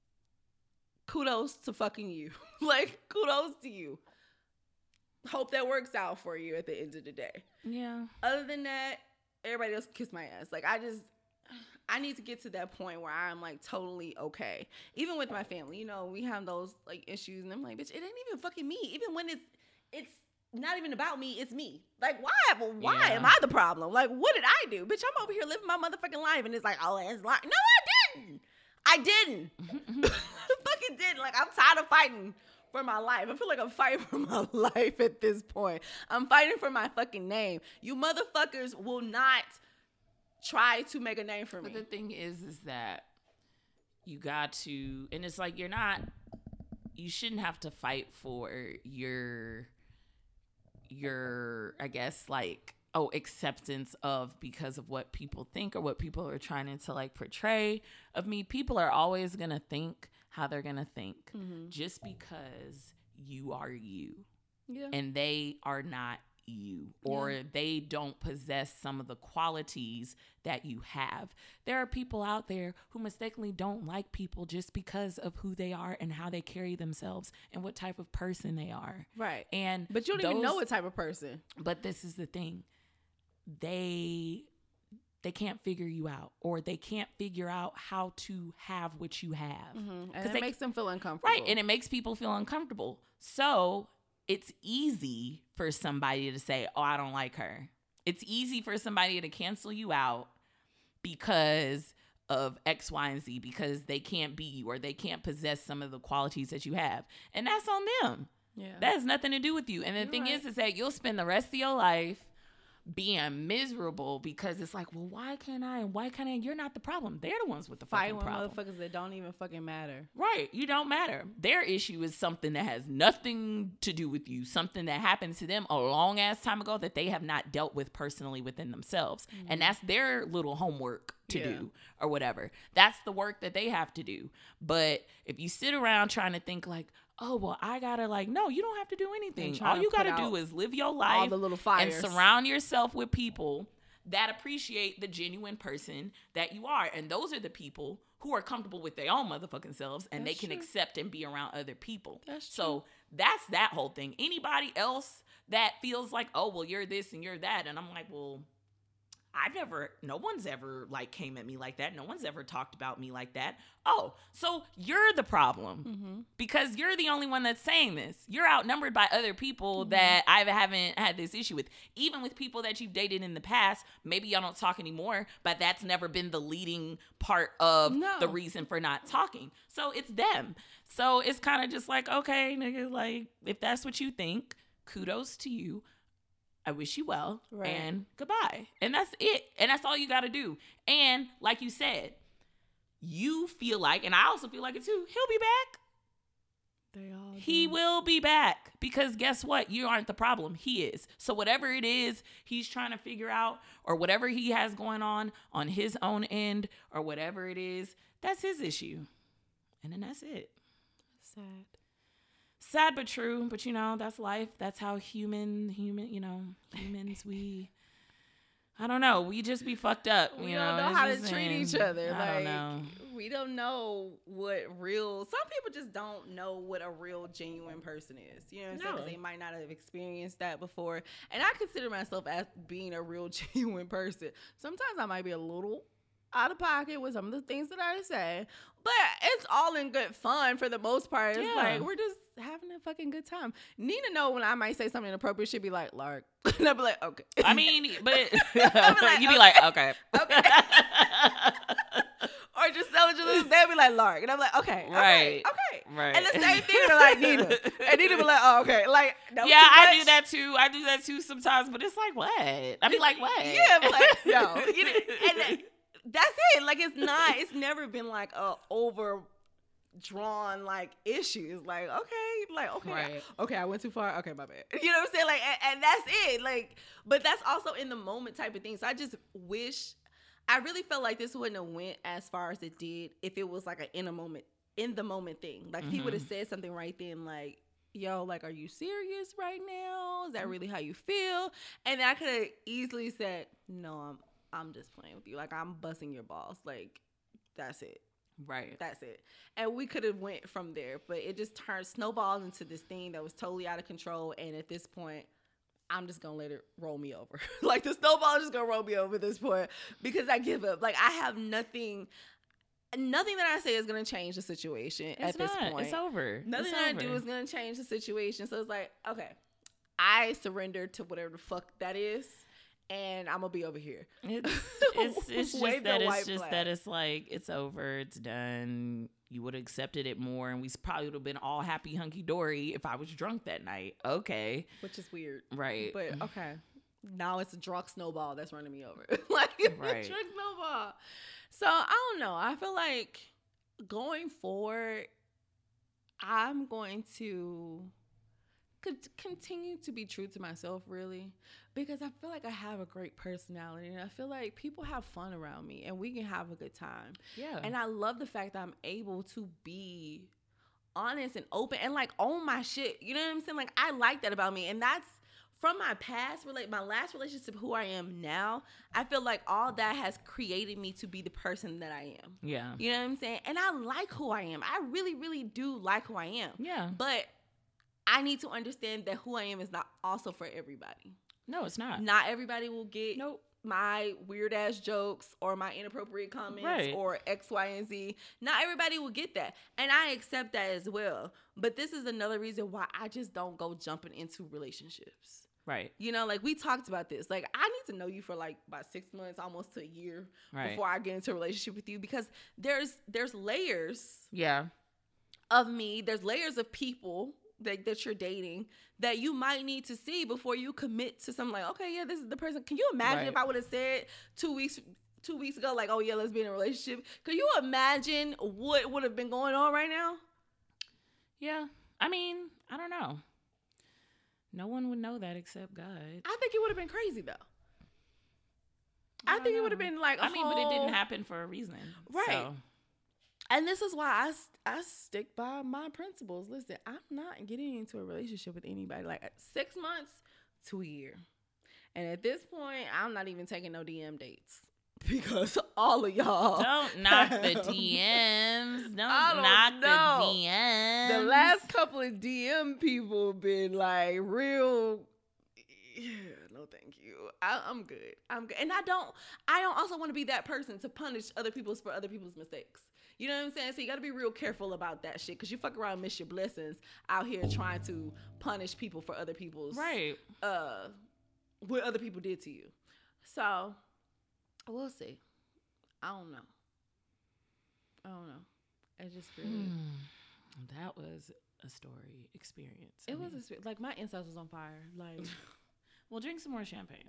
kudos to fucking you. Like, kudos to you. Hope that works out for you at the end of the day. Yeah. Other than that, everybody else kiss my ass. Like, I just, I need to get to that point where I'm like totally okay. Even with my family, you know, we have those like issues, and I'm like, bitch, it ain't even fucking me. Even when it's, it's not even about me, it's me. Like, why? Well, why Yeah. am I the problem? Like, what did I do? Bitch, I'm over here living my motherfucking life, and it's like, oh, it's like, no, I didn't. I didn't. Fucking didn't. Like, I'm tired of fighting for my life. I feel like I'm fighting for my life at this point. I'm fighting for my fucking name. You motherfuckers will not try to make a name for me. But the thing is, is that you got to, and it's like, you're not, you shouldn't have to fight for your, your, I guess, like, oh, acceptance of because of what people think or what people are trying to like portray of me. People are always going to think how they're going to think mm-hmm. just because you are you. Yeah. And they are not you, or yeah. they don't possess some of the qualities that you have. There are people out there who mistakenly don't like people just because of who they are and how they carry themselves and what type of person they are. Right. And but you don't those, even know what type of person. But this is the thing. They they can't figure you out, or they can't figure out how to have what you have. Mm-hmm. And it they, makes them feel uncomfortable. Right. And it makes people feel uncomfortable. So it's easy for somebody to say, oh, I don't like her. It's easy for somebody to cancel you out because of X, Y, and Z, because they can't be you or they can't possess some of the qualities that you have. And that's on them. Yeah. That has nothing to do with you. And the You're thing right. is, is that you'll spend the rest of your life being miserable because it's like, well, why can't I? And why can't I? You're not the problem. They're the ones with the fucking problem. Fighting with motherfuckers that don't even fucking matter. Right. You don't matter. Their issue is something that has nothing to do with you. Something that happened to them a long ass time ago that they have not dealt with personally within themselves. Mm-hmm. And that's their little homework to yeah. do or whatever. That's the work that they have to do. But if you sit around trying to think like, oh, well, I gotta like, no, you don't have to do anything. All you gotta do is live your life all the little fires. And surround yourself with people that appreciate the genuine person that you are. And those are the people who are comfortable with their own motherfucking selves and that's they can true. Accept and be around other people. That's so true. That's that whole thing. Anybody else that feels like, oh, well, you're this and you're that. And I'm like, well, I've never, no one's ever like came at me like that. No one's ever talked about me like that. Oh, so you're the problem mm-hmm. because you're the only one that's saying this. You're outnumbered by other people mm-hmm. that I haven't had this issue with. Even with people that you've dated in the past, maybe y'all don't talk anymore, but that's never been the leading part of no. the reason for not talking. So it's them. So it's kind of just like, okay, nigga, like if that's what you think, kudos to you. I wish you well, right. and goodbye. And that's it. And that's all you got to do. And like you said, you feel like, and I also feel like it too, he'll be back. They all he do. will be back because guess what? You aren't the problem. He is. So whatever it is he's trying to figure out or whatever he has going on on his own end or whatever it is, that's his issue. And then that's it. Sad. Sad but true, but you know, that's life. That's how human, human, you know, humans, we, I don't know, we just be fucked up. You we know, don't know it's how to just treat saying, each other. I like, don't know. We don't know what real, some people just don't know what a real, genuine person is. You know what I'm saying? Because they might not have experienced that before. And I consider myself as being a real, genuine person. Sometimes I might be a little out of pocket with some of the things that I say, but it's all in good fun for the most part. It's yeah. like we're just having a fucking good time. Nina know when I might say something inappropriate, she'd be like, Lark. And I'd be like, okay. I mean, but like, you'd be like, okay. Okay. Or just tell it to them, they'd be like, Lark. And I'm like, okay. Right. Okay. Okay. Right. And the same thing, they're like, Nina. And Nina be like, oh, okay. Like, that was yeah, too I much. do that too. I do that too sometimes, but it's like, what? I mean, like, what? Yeah, but like, no. You know, and then, that's it. Like, it's not, it's never been like a overdrawn like issues. Like, okay, like, okay, right. okay, I went too far. Okay, my bad. You know what I'm saying? Like, and, and that's it. Like, but that's also in the moment type of thing. So I just wish, I really felt like this wouldn't have went as far as it did if it was like an in a moment, in the moment thing. Like, mm-hmm. he would have said something right then, like, yo, like, are you serious right now? Is that really how you feel? And I could have easily said, no, I'm, I'm just playing with you. Like, I'm busting your balls. Like, that's it. Right. That's it. And we could have went from there, but it just turned, snowballed into this thing that was totally out of control. And at this point, I'm just going to let it roll me over. Like, the snowball is just going to roll me over at this point because I give up. Like, I have nothing, nothing that I say is going to change the situation it's at this not. point. It's over. Nothing it's that over. I do is going to change the situation. So it's like, okay, I surrender to whatever the fuck that is. and I'm gonna be over here. It's it's, it's Wave just the that it's white just flag. that it's like it's over, it's done. You would have accepted it more, and we probably would have been all happy hunky dory if I was drunk that night. Okay, Which is weird, right? but okay. Now it's a drunk snowball that's running me over. Like it's Right. a drunk snowball. So I don't know. I feel like going forward, I'm going to con- continue to be true to myself, really, because I feel like I have a great personality, and I feel like people have fun around me, and we can have a good time. Yeah, And I love the fact that I'm able to be honest and open and like own my shit. You know what I'm saying? Like I like that about me, and that's from my past, relate my last relationship, who I am now. I feel like all that has created me to be the person that I am. yeah, You know what I'm saying? And I like who I am. I really, really do like who I am. yeah. But I need to understand that who I am is not also for everybody. No, it's not. Not everybody will get Nope. my weird ass jokes or my inappropriate comments Right. or X, Y, and Z. Not everybody will get that. And I accept that as well. But this is another reason why I just don't go jumping into relationships. Right, You know, like we talked about this. Like I need to know you for like about six months, almost to a year right. before I get into a relationship with you, because there's there's layers Yeah, of me. There's layers of people that, that you're dating that you might need to see before you commit to something like, okay, yeah, this is the person. Can you imagine Right. if I would have said two weeks two weeks ago, like, oh yeah, let's be in a relationship? Could you imagine what would have been going on right now? yeah. I mean, I don't know. No one would know that except God. I think it would have been crazy though. I, I don't think it would know. have been like a I mean, but it whole- didn't happen for a reason. Right. So, And this is why I, s- I stick by my principles. Listen, I'm not getting into a relationship with anybody like six months to a year. And at this point, I'm not even taking no D M dates because all of y'all. don't knock the D Ms. Don't, I don't knock know. the D Ms. The last couple of D M people been like real. Yeah, no, thank you. I, I'm good. I'm good. And I don't. I don't also want to be that person to punish other people's for other people's mistakes. You know what I'm saying? So you got to be real careful about that shit, because you fuck around and miss your blessings out here trying to punish people for other people's right. uh what other people did to you. So we'll see. I don't know. I don't know. It just really. Hmm. That was a story experience. I It was mean, a, sp- like my insides was on fire. Like. Well, drink some more champagne.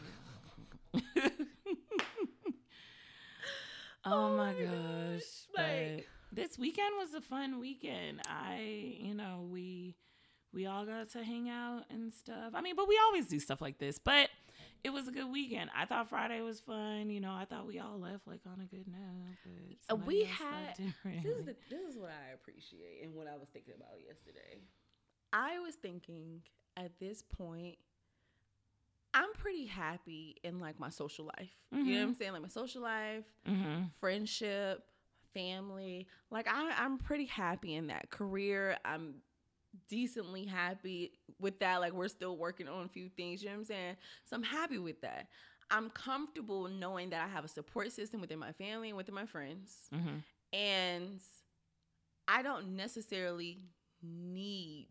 Oh my gosh. Like- But this weekend was a fun weekend. I, you know, we we all got to hang out and stuff. I mean, but we always do stuff like this. But it was a good weekend. I thought Friday was fun. You know, I thought we all left like on a good note. But Uh, somebody we else left had differently. this is the, this is what I appreciate and what I was thinking about yesterday. I was thinking at this point, I'm pretty happy in like my social life. You know what I'm saying? Like my social life, Mm-hmm. friendship, family. Like I, I'm pretty happy in that. Career, I'm decently happy with that. Like we're still working on a few things. You know what I'm saying? So I'm happy with that. I'm comfortable knowing that I have a support system within my family and within my friends. Mm-hmm. And I don't necessarily need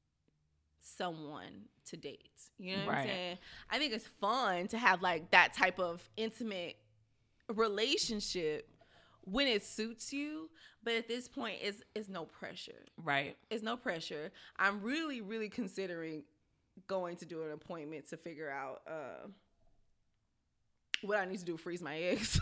someone to date. You know what I'm Right. saying? I think it's fun to have like that type of intimate relationship when it suits you, but at this point it's it's no pressure. Right. It's no pressure. I'm really, really considering going to do an appointment to figure out uh what I need to do to freeze my eggs.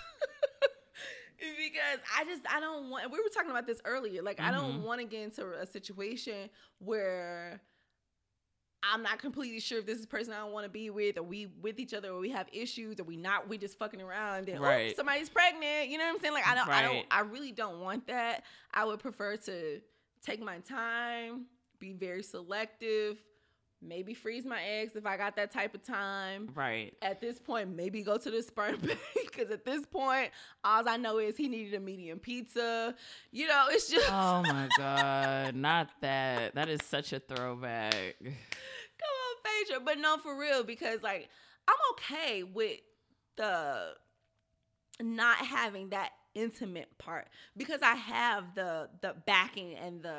Because I just, I don't want, we were talking about this earlier. Like, I don't Mhm. want to get into a situation where I'm not completely sure if this is the person I want to be with, or we with each other, or we have issues, or we not, we just fucking around, and then, Right. oh, somebody's pregnant. You know what I'm saying? Like, I don't, I don't, Right. I really don't want that. I would prefer to take my time, be very selective, maybe freeze my eggs if I got that type of time. Right. At this point, maybe go to the sperm bank, because at this point, all I know is he needed a medium pizza. You know, it's just Oh my God. Not that. That is such a throwback. come on, Phaedra. But no, for real, because like I'm okay with the not having that intimate part, because I have the the backing and the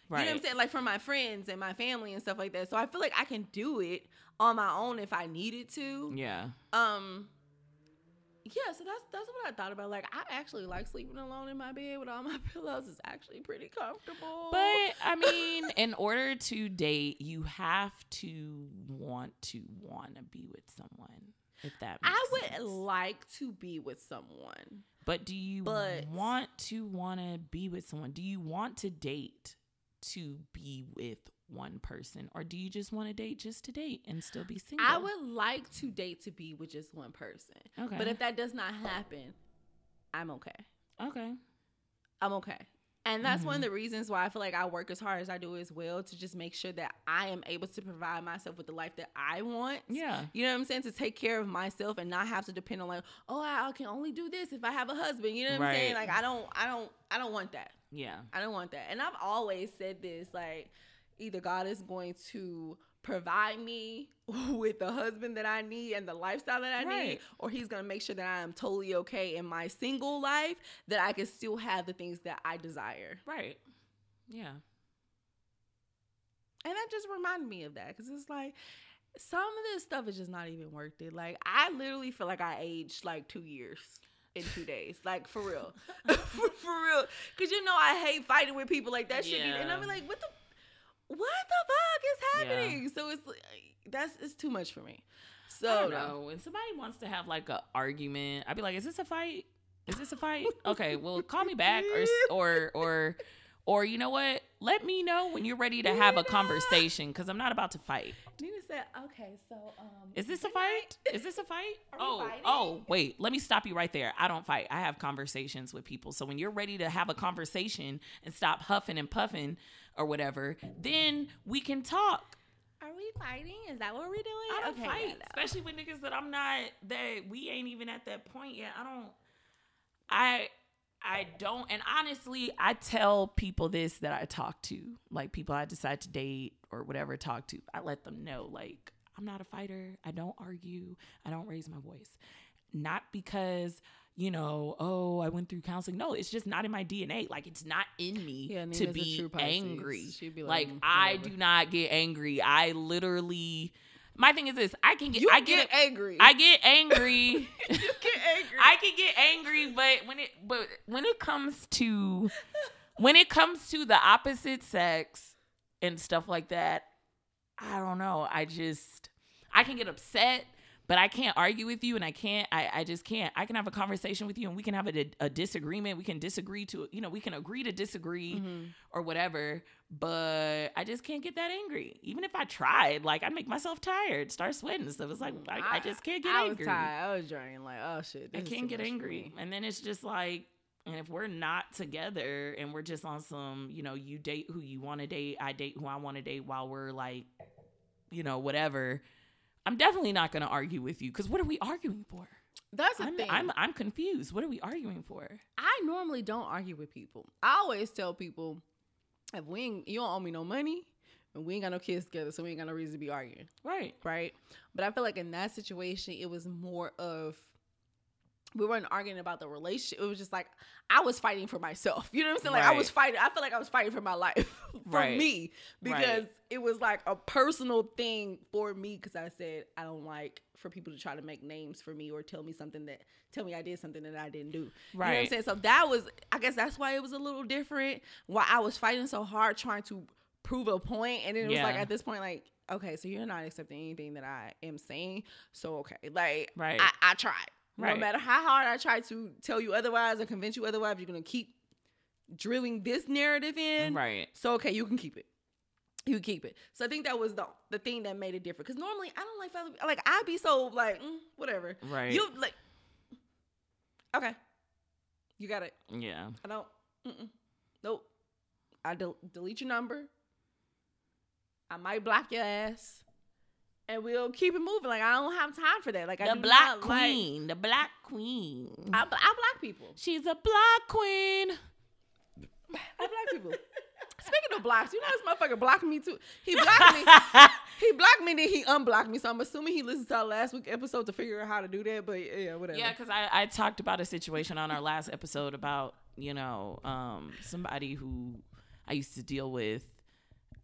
You know what I'm Right. saying? Like from my friends and my family and stuff like that. So I feel like I can do it on my own if I needed to. Yeah. Um Yeah, so that's that's what I thought about. Like, I actually like sleeping alone in my bed with all my pillows. It's actually pretty comfortable. But I mean, in order to date, you have to want to want to be with someone. If that makes I would sense. like to be with someone. But do you but- want to want to be with someone? Do you want to date to be with one person, or do you just want to date just to date and still be single? I would like to date to be with just one person. Okay. But if that does not happen, I'm okay. Okay. I'm okay. And that's Mm-hmm. one of the reasons why I feel like I work as hard as I do as well, to just make sure that I am able to provide myself with the life that I want. Yeah. You know what I'm saying? To take care of myself and not have to depend on like, oh, I can only do this if I have a husband. You know what I'm saying? Right. Like, I don't, I don't, I don't want that. Yeah. I don't want that. And I've always said this, like, either God is going to provide me with the husband that I need and the lifestyle that I Right. need, or he's going to make sure that I am totally okay in my single life, that I can still have the things that I desire. Right. Yeah. And that just reminded me of that, because it's like, some of this stuff is just not even worth it. Like, I literally feel like I aged like two years in two days. Like, for real. for, for real. Because, you know, I hate fighting with people like that. Shit. be- And Yeah. I'm like, what the, what the fuck is happening? So it's like, that's, it's too much for me. So, I don't no. know. When somebody wants to have like a argument, I'd be like, "Is this a fight? Is this a fight? Okay, well, call me back, or or or or you know what? Let me know when you're ready to have a conversation, because I'm not about to fight. Nina said, okay, so, um. Is this a good night. fight? Is this a fight? Are we Oh, fighting? oh, wait. Let me stop you right there. I don't fight. I have conversations with people. So when you're ready to have a conversation and stop huffing and puffing or whatever, then we can talk. Are we fighting? Is that what we're doing? I don't Okay, fight, yeah, no. especially with niggas that I'm not, that we ain't even at that point yet. I don't, I, I don't, and honestly, I tell people this that I talk to, like people I decide to date or whatever, talk to. I let them know, like, I'm not a fighter. I don't argue. I don't raise my voice. Not because, you know, oh, I went through counseling. No, it's just not in my D N A. Like, it's not in me Yeah, to Nina's a be true Pisces. angry. She'd be Like, like, mm, I whatever. do not get angry. I literally, my thing is this, I can get, You I get, get, angry. I get angry. you get angry. I can get angry, but when it, but when it comes to, when it comes to the opposite sex and stuff like that, I don't know. I just, I can get upset, but I can't argue with you, and I can't, I, I just can't. I can have a conversation with you, and we can have a, a disagreement. We can disagree to, you know, we can agree to disagree Mm-hmm. or whatever, but I just can't get that angry. Even if I tried, like, I'd make myself tired, start sweating and stuff. It's like, I, I just can't get I angry. was tired. I was drained. Like, oh shit. I this is can't too get much for angry. me. And then it's just like, and if we're not together and we're just on some, you know, you date who you want to date, I date who I want to date while we're like, you know, whatever, I'm definitely not going to argue with you, because what are we arguing for? That's the I'm, thing. I'm I'm confused. What are we arguing for? I normally don't argue with people. I always tell people, if we ain't, you don't owe me no money, and we ain't got no kids together, so we ain't got no reason to be arguing, Right. right? But I feel like in that situation, it was more of, we weren't arguing about the relationship. It was just like, I was fighting for myself. You know what I'm saying? Like, I Right. was fighting. I feel like I was fighting for my life, for Right. me, because Right. it was like a personal thing for me. Because I said, I don't like for people to try to make names for me or tell me something that, tell me I did something that I didn't do. You know what I'm Right. saying? So that was, I guess that's why it was a little different. Why I was fighting so hard trying to prove a point. And then it was like, Yeah. at this point, like, okay, so you're not accepting anything that I am saying. So, okay. Like, Right. I, I tried. No Right. matter how hard I try to tell you otherwise or convince you otherwise, you're going to keep drilling this narrative in. Right. So, okay, you can keep it. You can keep it. So I think that was the the thing that made it different. Because normally I don't like, fellas- like, I'd be so like, mm, whatever. Right. You, like, okay. You got it. Yeah. I don't, mm-mm. Nope. I del- delete your number. I might block your ass. And we'll keep it moving. Like, I don't have time for that. Like, I The do black not like- queen. The black queen. I, I block people. She's a black queen. I block people. Speaking of blocks, you know this motherfucker blocked me too. He blocked me. He blocked me, then he unblocked me. So I'm assuming he listened to our last week episode to figure out how to do that. But yeah, whatever. Yeah, because I, I talked about a situation on our last episode about, you know, um, somebody who I used to deal with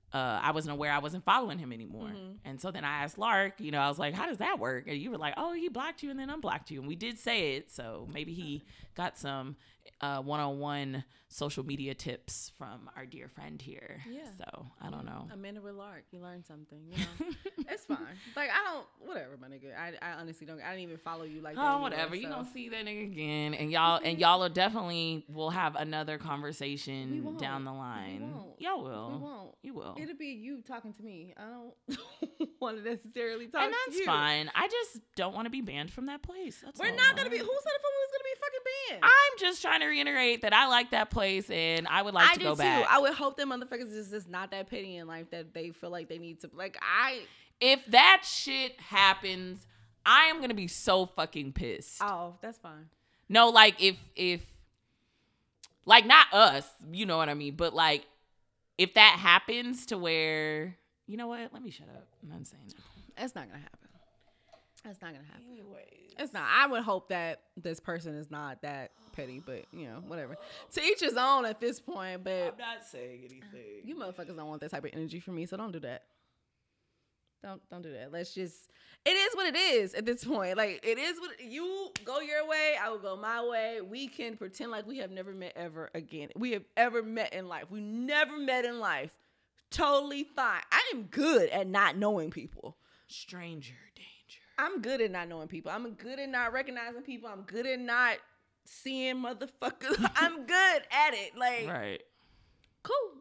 uh, I wasn't aware I wasn't following him anymore. Mhm. And so then I asked Lark, you know, I was like, how does that work? And you were like, oh, he blocked you and then unblocked you. And we did say it. So maybe he got some uh, one-on-one social media tips from our dear friend here. Yeah. So I don't know. A minute with Lark, you learn something. You know, it's fine. Like I don't, whatever, my nigga. I, I honestly don't. I didn't even follow you like that. Oh, anyway, whatever. You so. gonna see that nigga again, and y'all and y'all will definitely will have another We conversation won't. down the We line. won't. Y'all will. We won't. You will. It'll be you talking to me. I don't want to necessarily talk And to that's you. fine. I just don't want to be banned from that place. That's We're all. not gonna be. Who said if we was gonna be fucking banned? I'm just trying to reiterate that I like that place and I would like I to do go too. back. I would hope that motherfuckers is just not that petty in life that they feel like they need to. Like I. If that shit happens, I am gonna be so fucking pissed. Oh, that's fine. No, like if if like not us, you know what I mean, but like if that happens to where, you know what? Let me shut up. I'm not saying that. It's not gonna happen. That's not gonna happen. Anyways. It's not. I would hope that this person is not that petty, but you know, whatever. To each his own at this point, but I'm not saying anything. you motherfuckers don't want that type of energy from me, so don't do that. Don't don't do that. Let's just. It is what it is at this point. Like it is what you go your way. I will go my way. We can pretend like we have never met ever again. We have ever met in life. We never met in life. Totally fine. I am good at not knowing people. Stranger danger. I'm good at not knowing people. I'm good at not recognizing people. I'm good at not seeing motherfuckers. I'm good at it. Like, Right. cool.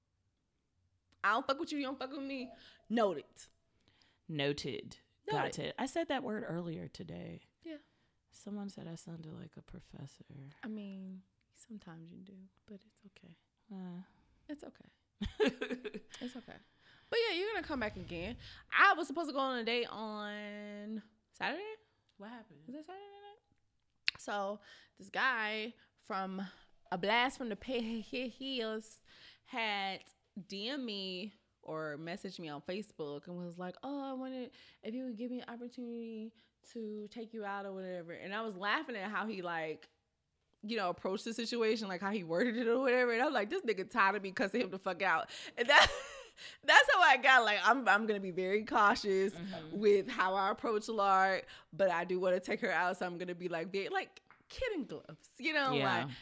I don't fuck with you. You don't fuck with me. Noted. Noted. Noted. Got it. I said that word earlier today. Yeah. Someone said I sounded like a professor. I mean, sometimes you do, but it's okay. Uh. It's okay. It's okay. But yeah, you're gonna come back again. I was supposed to go on a date on Saturday. What happened? Was it Saturday night? So this guy from a blast from the pit hills had D M me or messaged me on Facebook and was like, "Oh, I wanted if you would give me an opportunity to take you out or whatever." And I was laughing at how he like, you know, approached the situation, like how he worded it or whatever. And I'm like, this nigga tired of me cussing him the fuck out. And that that's how I got like, I'm I'm gonna be very cautious Mm-hmm. with how I approach Lark, but I do want to take her out, so I'm gonna be like very like kid in gloves, you know, Yeah. like,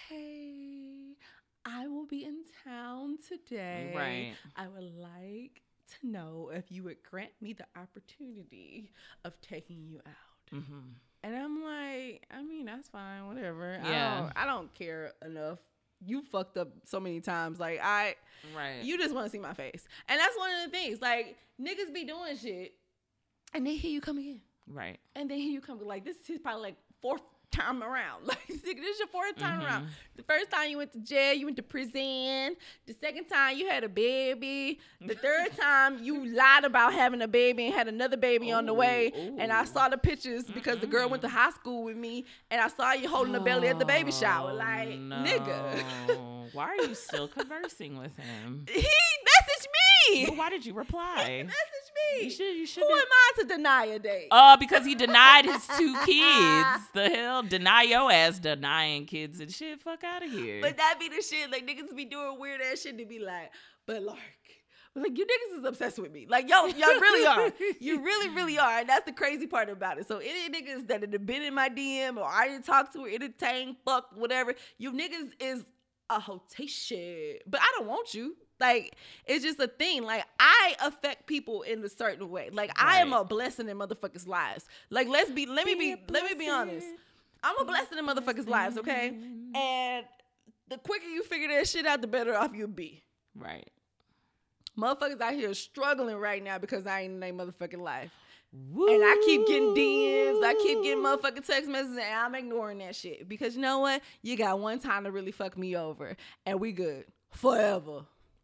hey, I will be in town today. Right. I would like to know if you would grant me the opportunity of taking you out. Mm-hmm. And I'm like, I mean, that's fine, whatever. Yeah. I don't, I don't care enough. You fucked up so many times. Like, I, Right. you just want to see my face. And that's one of the things. Like, niggas be doing shit, and then here you come again. Right. And then here you come. Like, this is probably like fourth time around. Like, this is your fourth time Mhm. around. The first time you went to jail, you went to prison. The second time you had a baby. The third time you lied about having a baby and had another baby on the way. Ooh, And I ooh. saw the pictures because the girl went to high school with me, and I saw you holding the belly at the baby shower. Oh, Like, no. nigga. Why are you still conversing with him? He messaged me. But why did you reply? Message me. You should. You should. Who am I to deny a date? Uh, because he denied his two kids. The hell, deny your ass denying kids and shit. Fuck out of here. But that be the shit. Like, niggas be doing weird ass shit to be like, but Lark. But like, you niggas is obsessed with me. Like, y'all, y'all really are. You really, really are. And that's the crazy part about it. So any niggas that have been in my D M or I didn't talk to or entertain, fuck, whatever, you niggas is a hotation. But I don't want you. Like, it's just a thing. Like, I affect people in a certain way. Like, I am Right. a blessing in motherfuckers' lives. Like, let's be, let me Be be, a let me be honest. blessing. I'm a blessing in motherfuckers' lives, okay? And the quicker you figure that shit out, the better off you'll be. Right. Motherfuckers out here struggling right now because I ain't in their motherfucking life. Woo. And I keep getting D Ms, I keep getting motherfucking text messages, and I'm ignoring that shit. Because you know what? You got one time to really fuck me over, and we good. Forever.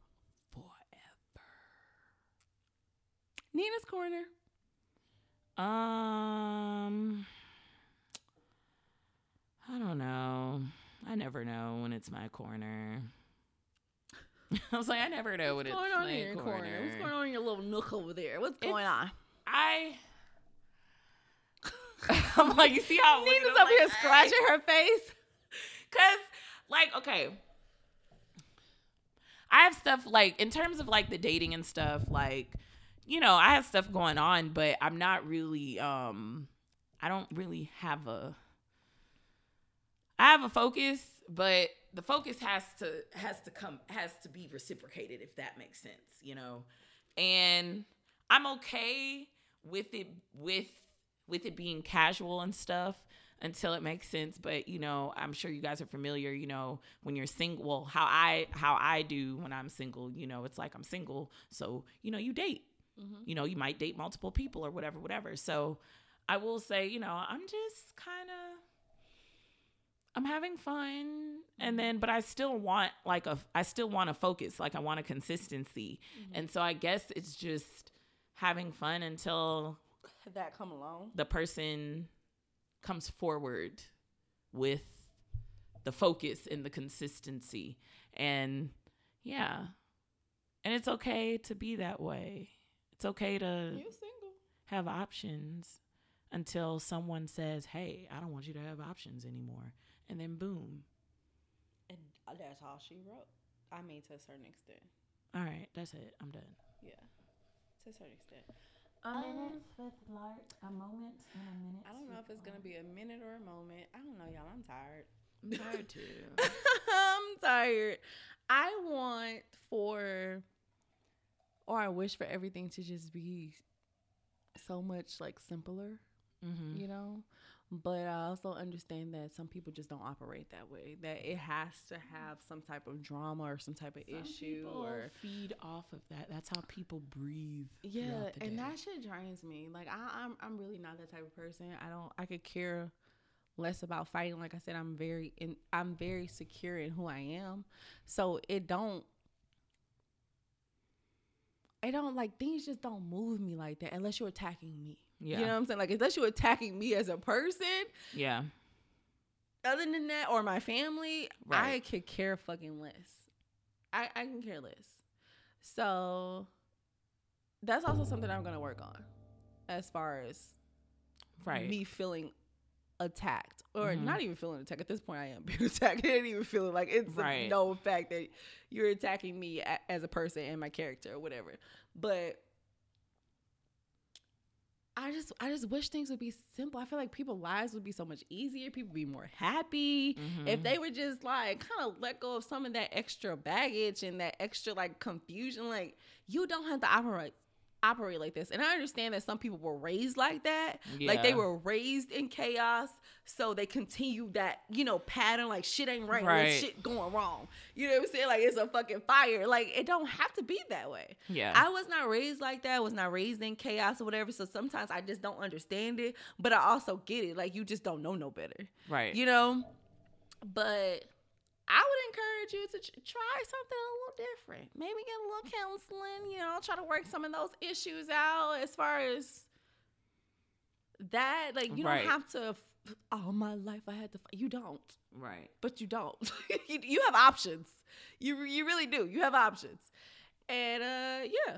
Forever. Nina's Corner. Um, I don't know. I never know when it's my corner. I was like, I never know when What's it's going on my in your corner. corner? What's going on in your little nook over there? What's It's- going on? I. I'm like, you see how I'm looking Nina's at over him here like, scratching her face. Cause, like, okay, I have stuff like in terms of like the dating and stuff, like, you know, I have stuff going on, but I'm not really, um, I don't really have a, I have a focus, but the focus has to, has to come, has to be reciprocated, if that makes sense, you know? And I'm okay with it, with, with it being casual and stuff until it makes sense. But, you know, I'm sure you guys are familiar, you know, when you're single, well, how I, how I do when I'm single, you know, it's like I'm single. So, you know, you date, mm-hmm. you know, you might date multiple people or whatever, whatever. So I will say, you know, I'm just kind of, I'm having fun. And then, but I still want like a, I still want to focus. Like I want a consistency. Mm-hmm. And so I guess it's just having fun until that come along. The person comes forward with the focus and the consistency. And yeah. And it's okay to be that way. It's okay to You're single. Have options until someone says, hey, I don't want you to have options anymore. And then boom. And that's all she wrote. I mean, to a certain extent. All right. That's it. I'm done. Yeah. To a certain extent. A um, minute with Lark, a moment and a minute. I don't know if it's going to be a minute or a moment. I don't know, y'all. I'm tired. I'm tired too. I'm tired. I want for, or I wish for everything to just be so much like simpler, mm-hmm. you know? But I also understand that some people just don't operate that way. That it has to have some type of drama or some type of some issue or feed off of that. That's how people breathe. Yeah, and that shit drains me. Like I, I'm, I'm really not that type of person. I don't. I could care less about fighting. Like I said, I'm very, in, I'm very secure in who I am. So it don't. It don't like things just don't move me like that unless you're attacking me. Yeah. You know what I'm saying? Like, unless you're attacking me as a person. Yeah. Other than that, or my family, right. I could care fucking less. I, I can care less. So, that's also something I'm going to work on. As far as right. me feeling attacked. Or mm-hmm. not even feeling attacked. At this point, I am being attacked. I ain't even feeling like it's right. a no fact that you're attacking me a, as a person and my character or whatever. But I just I just wish things would be simple. I feel like people's lives would be so much easier. People would be more happy mm-hmm. if they would just like kind of let go of some of that extra baggage and that extra like confusion. Like you don't have to operate operate like this. And I understand that some people were raised like that. Yeah. Like they were raised in chaos. So they continue that, you know, pattern, like shit ain't right, right. There's shit going wrong. You know what I'm saying? Like it's a fucking fire. Like it don't have to be that way. Yeah. I was not raised like that. I was not raised in chaos or whatever. So sometimes I just don't understand it. But I also get it. Like you just don't know no better. Right. You know? But I would encourage you to ch- try something a little different. Maybe get a little counseling, you know, try to work some of those issues out as far as that. Like, you right. don't have to, all my life I had to, you don't. Right. But you don't. you, you have options. You you really do. You have options. And, uh, yeah.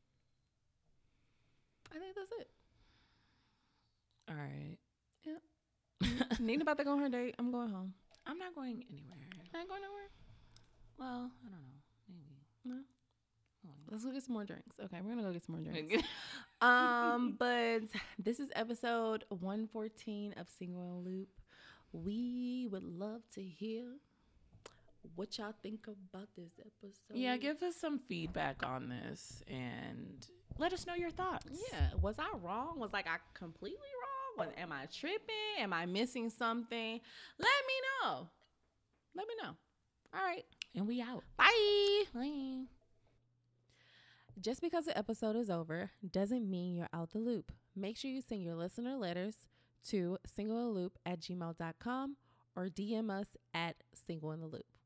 I think that's it. All right. Yeah. Nina about to go on her date. I'm going home. I'm not going anywhere. I ain't going nowhere. Well, I don't know. Maybe. No. Oh. Let's go get some more drinks. Okay, we're gonna go get some more drinks. um, but this is episode one fourteen of Single in Loop. We would love to hear what y'all think about this episode. Yeah, give us some feedback on this and let us know your thoughts. Yeah, was I wrong? Was like I completely wrong? Was, am I tripping? Am I missing something? Let me know. Let me know. All right. And we out. Bye. Bye. Just because the episode is over doesn't mean you're out the loop. Make sure you send your listener letters to singleintheloop at gmail dot com or D M us at singleintheloop.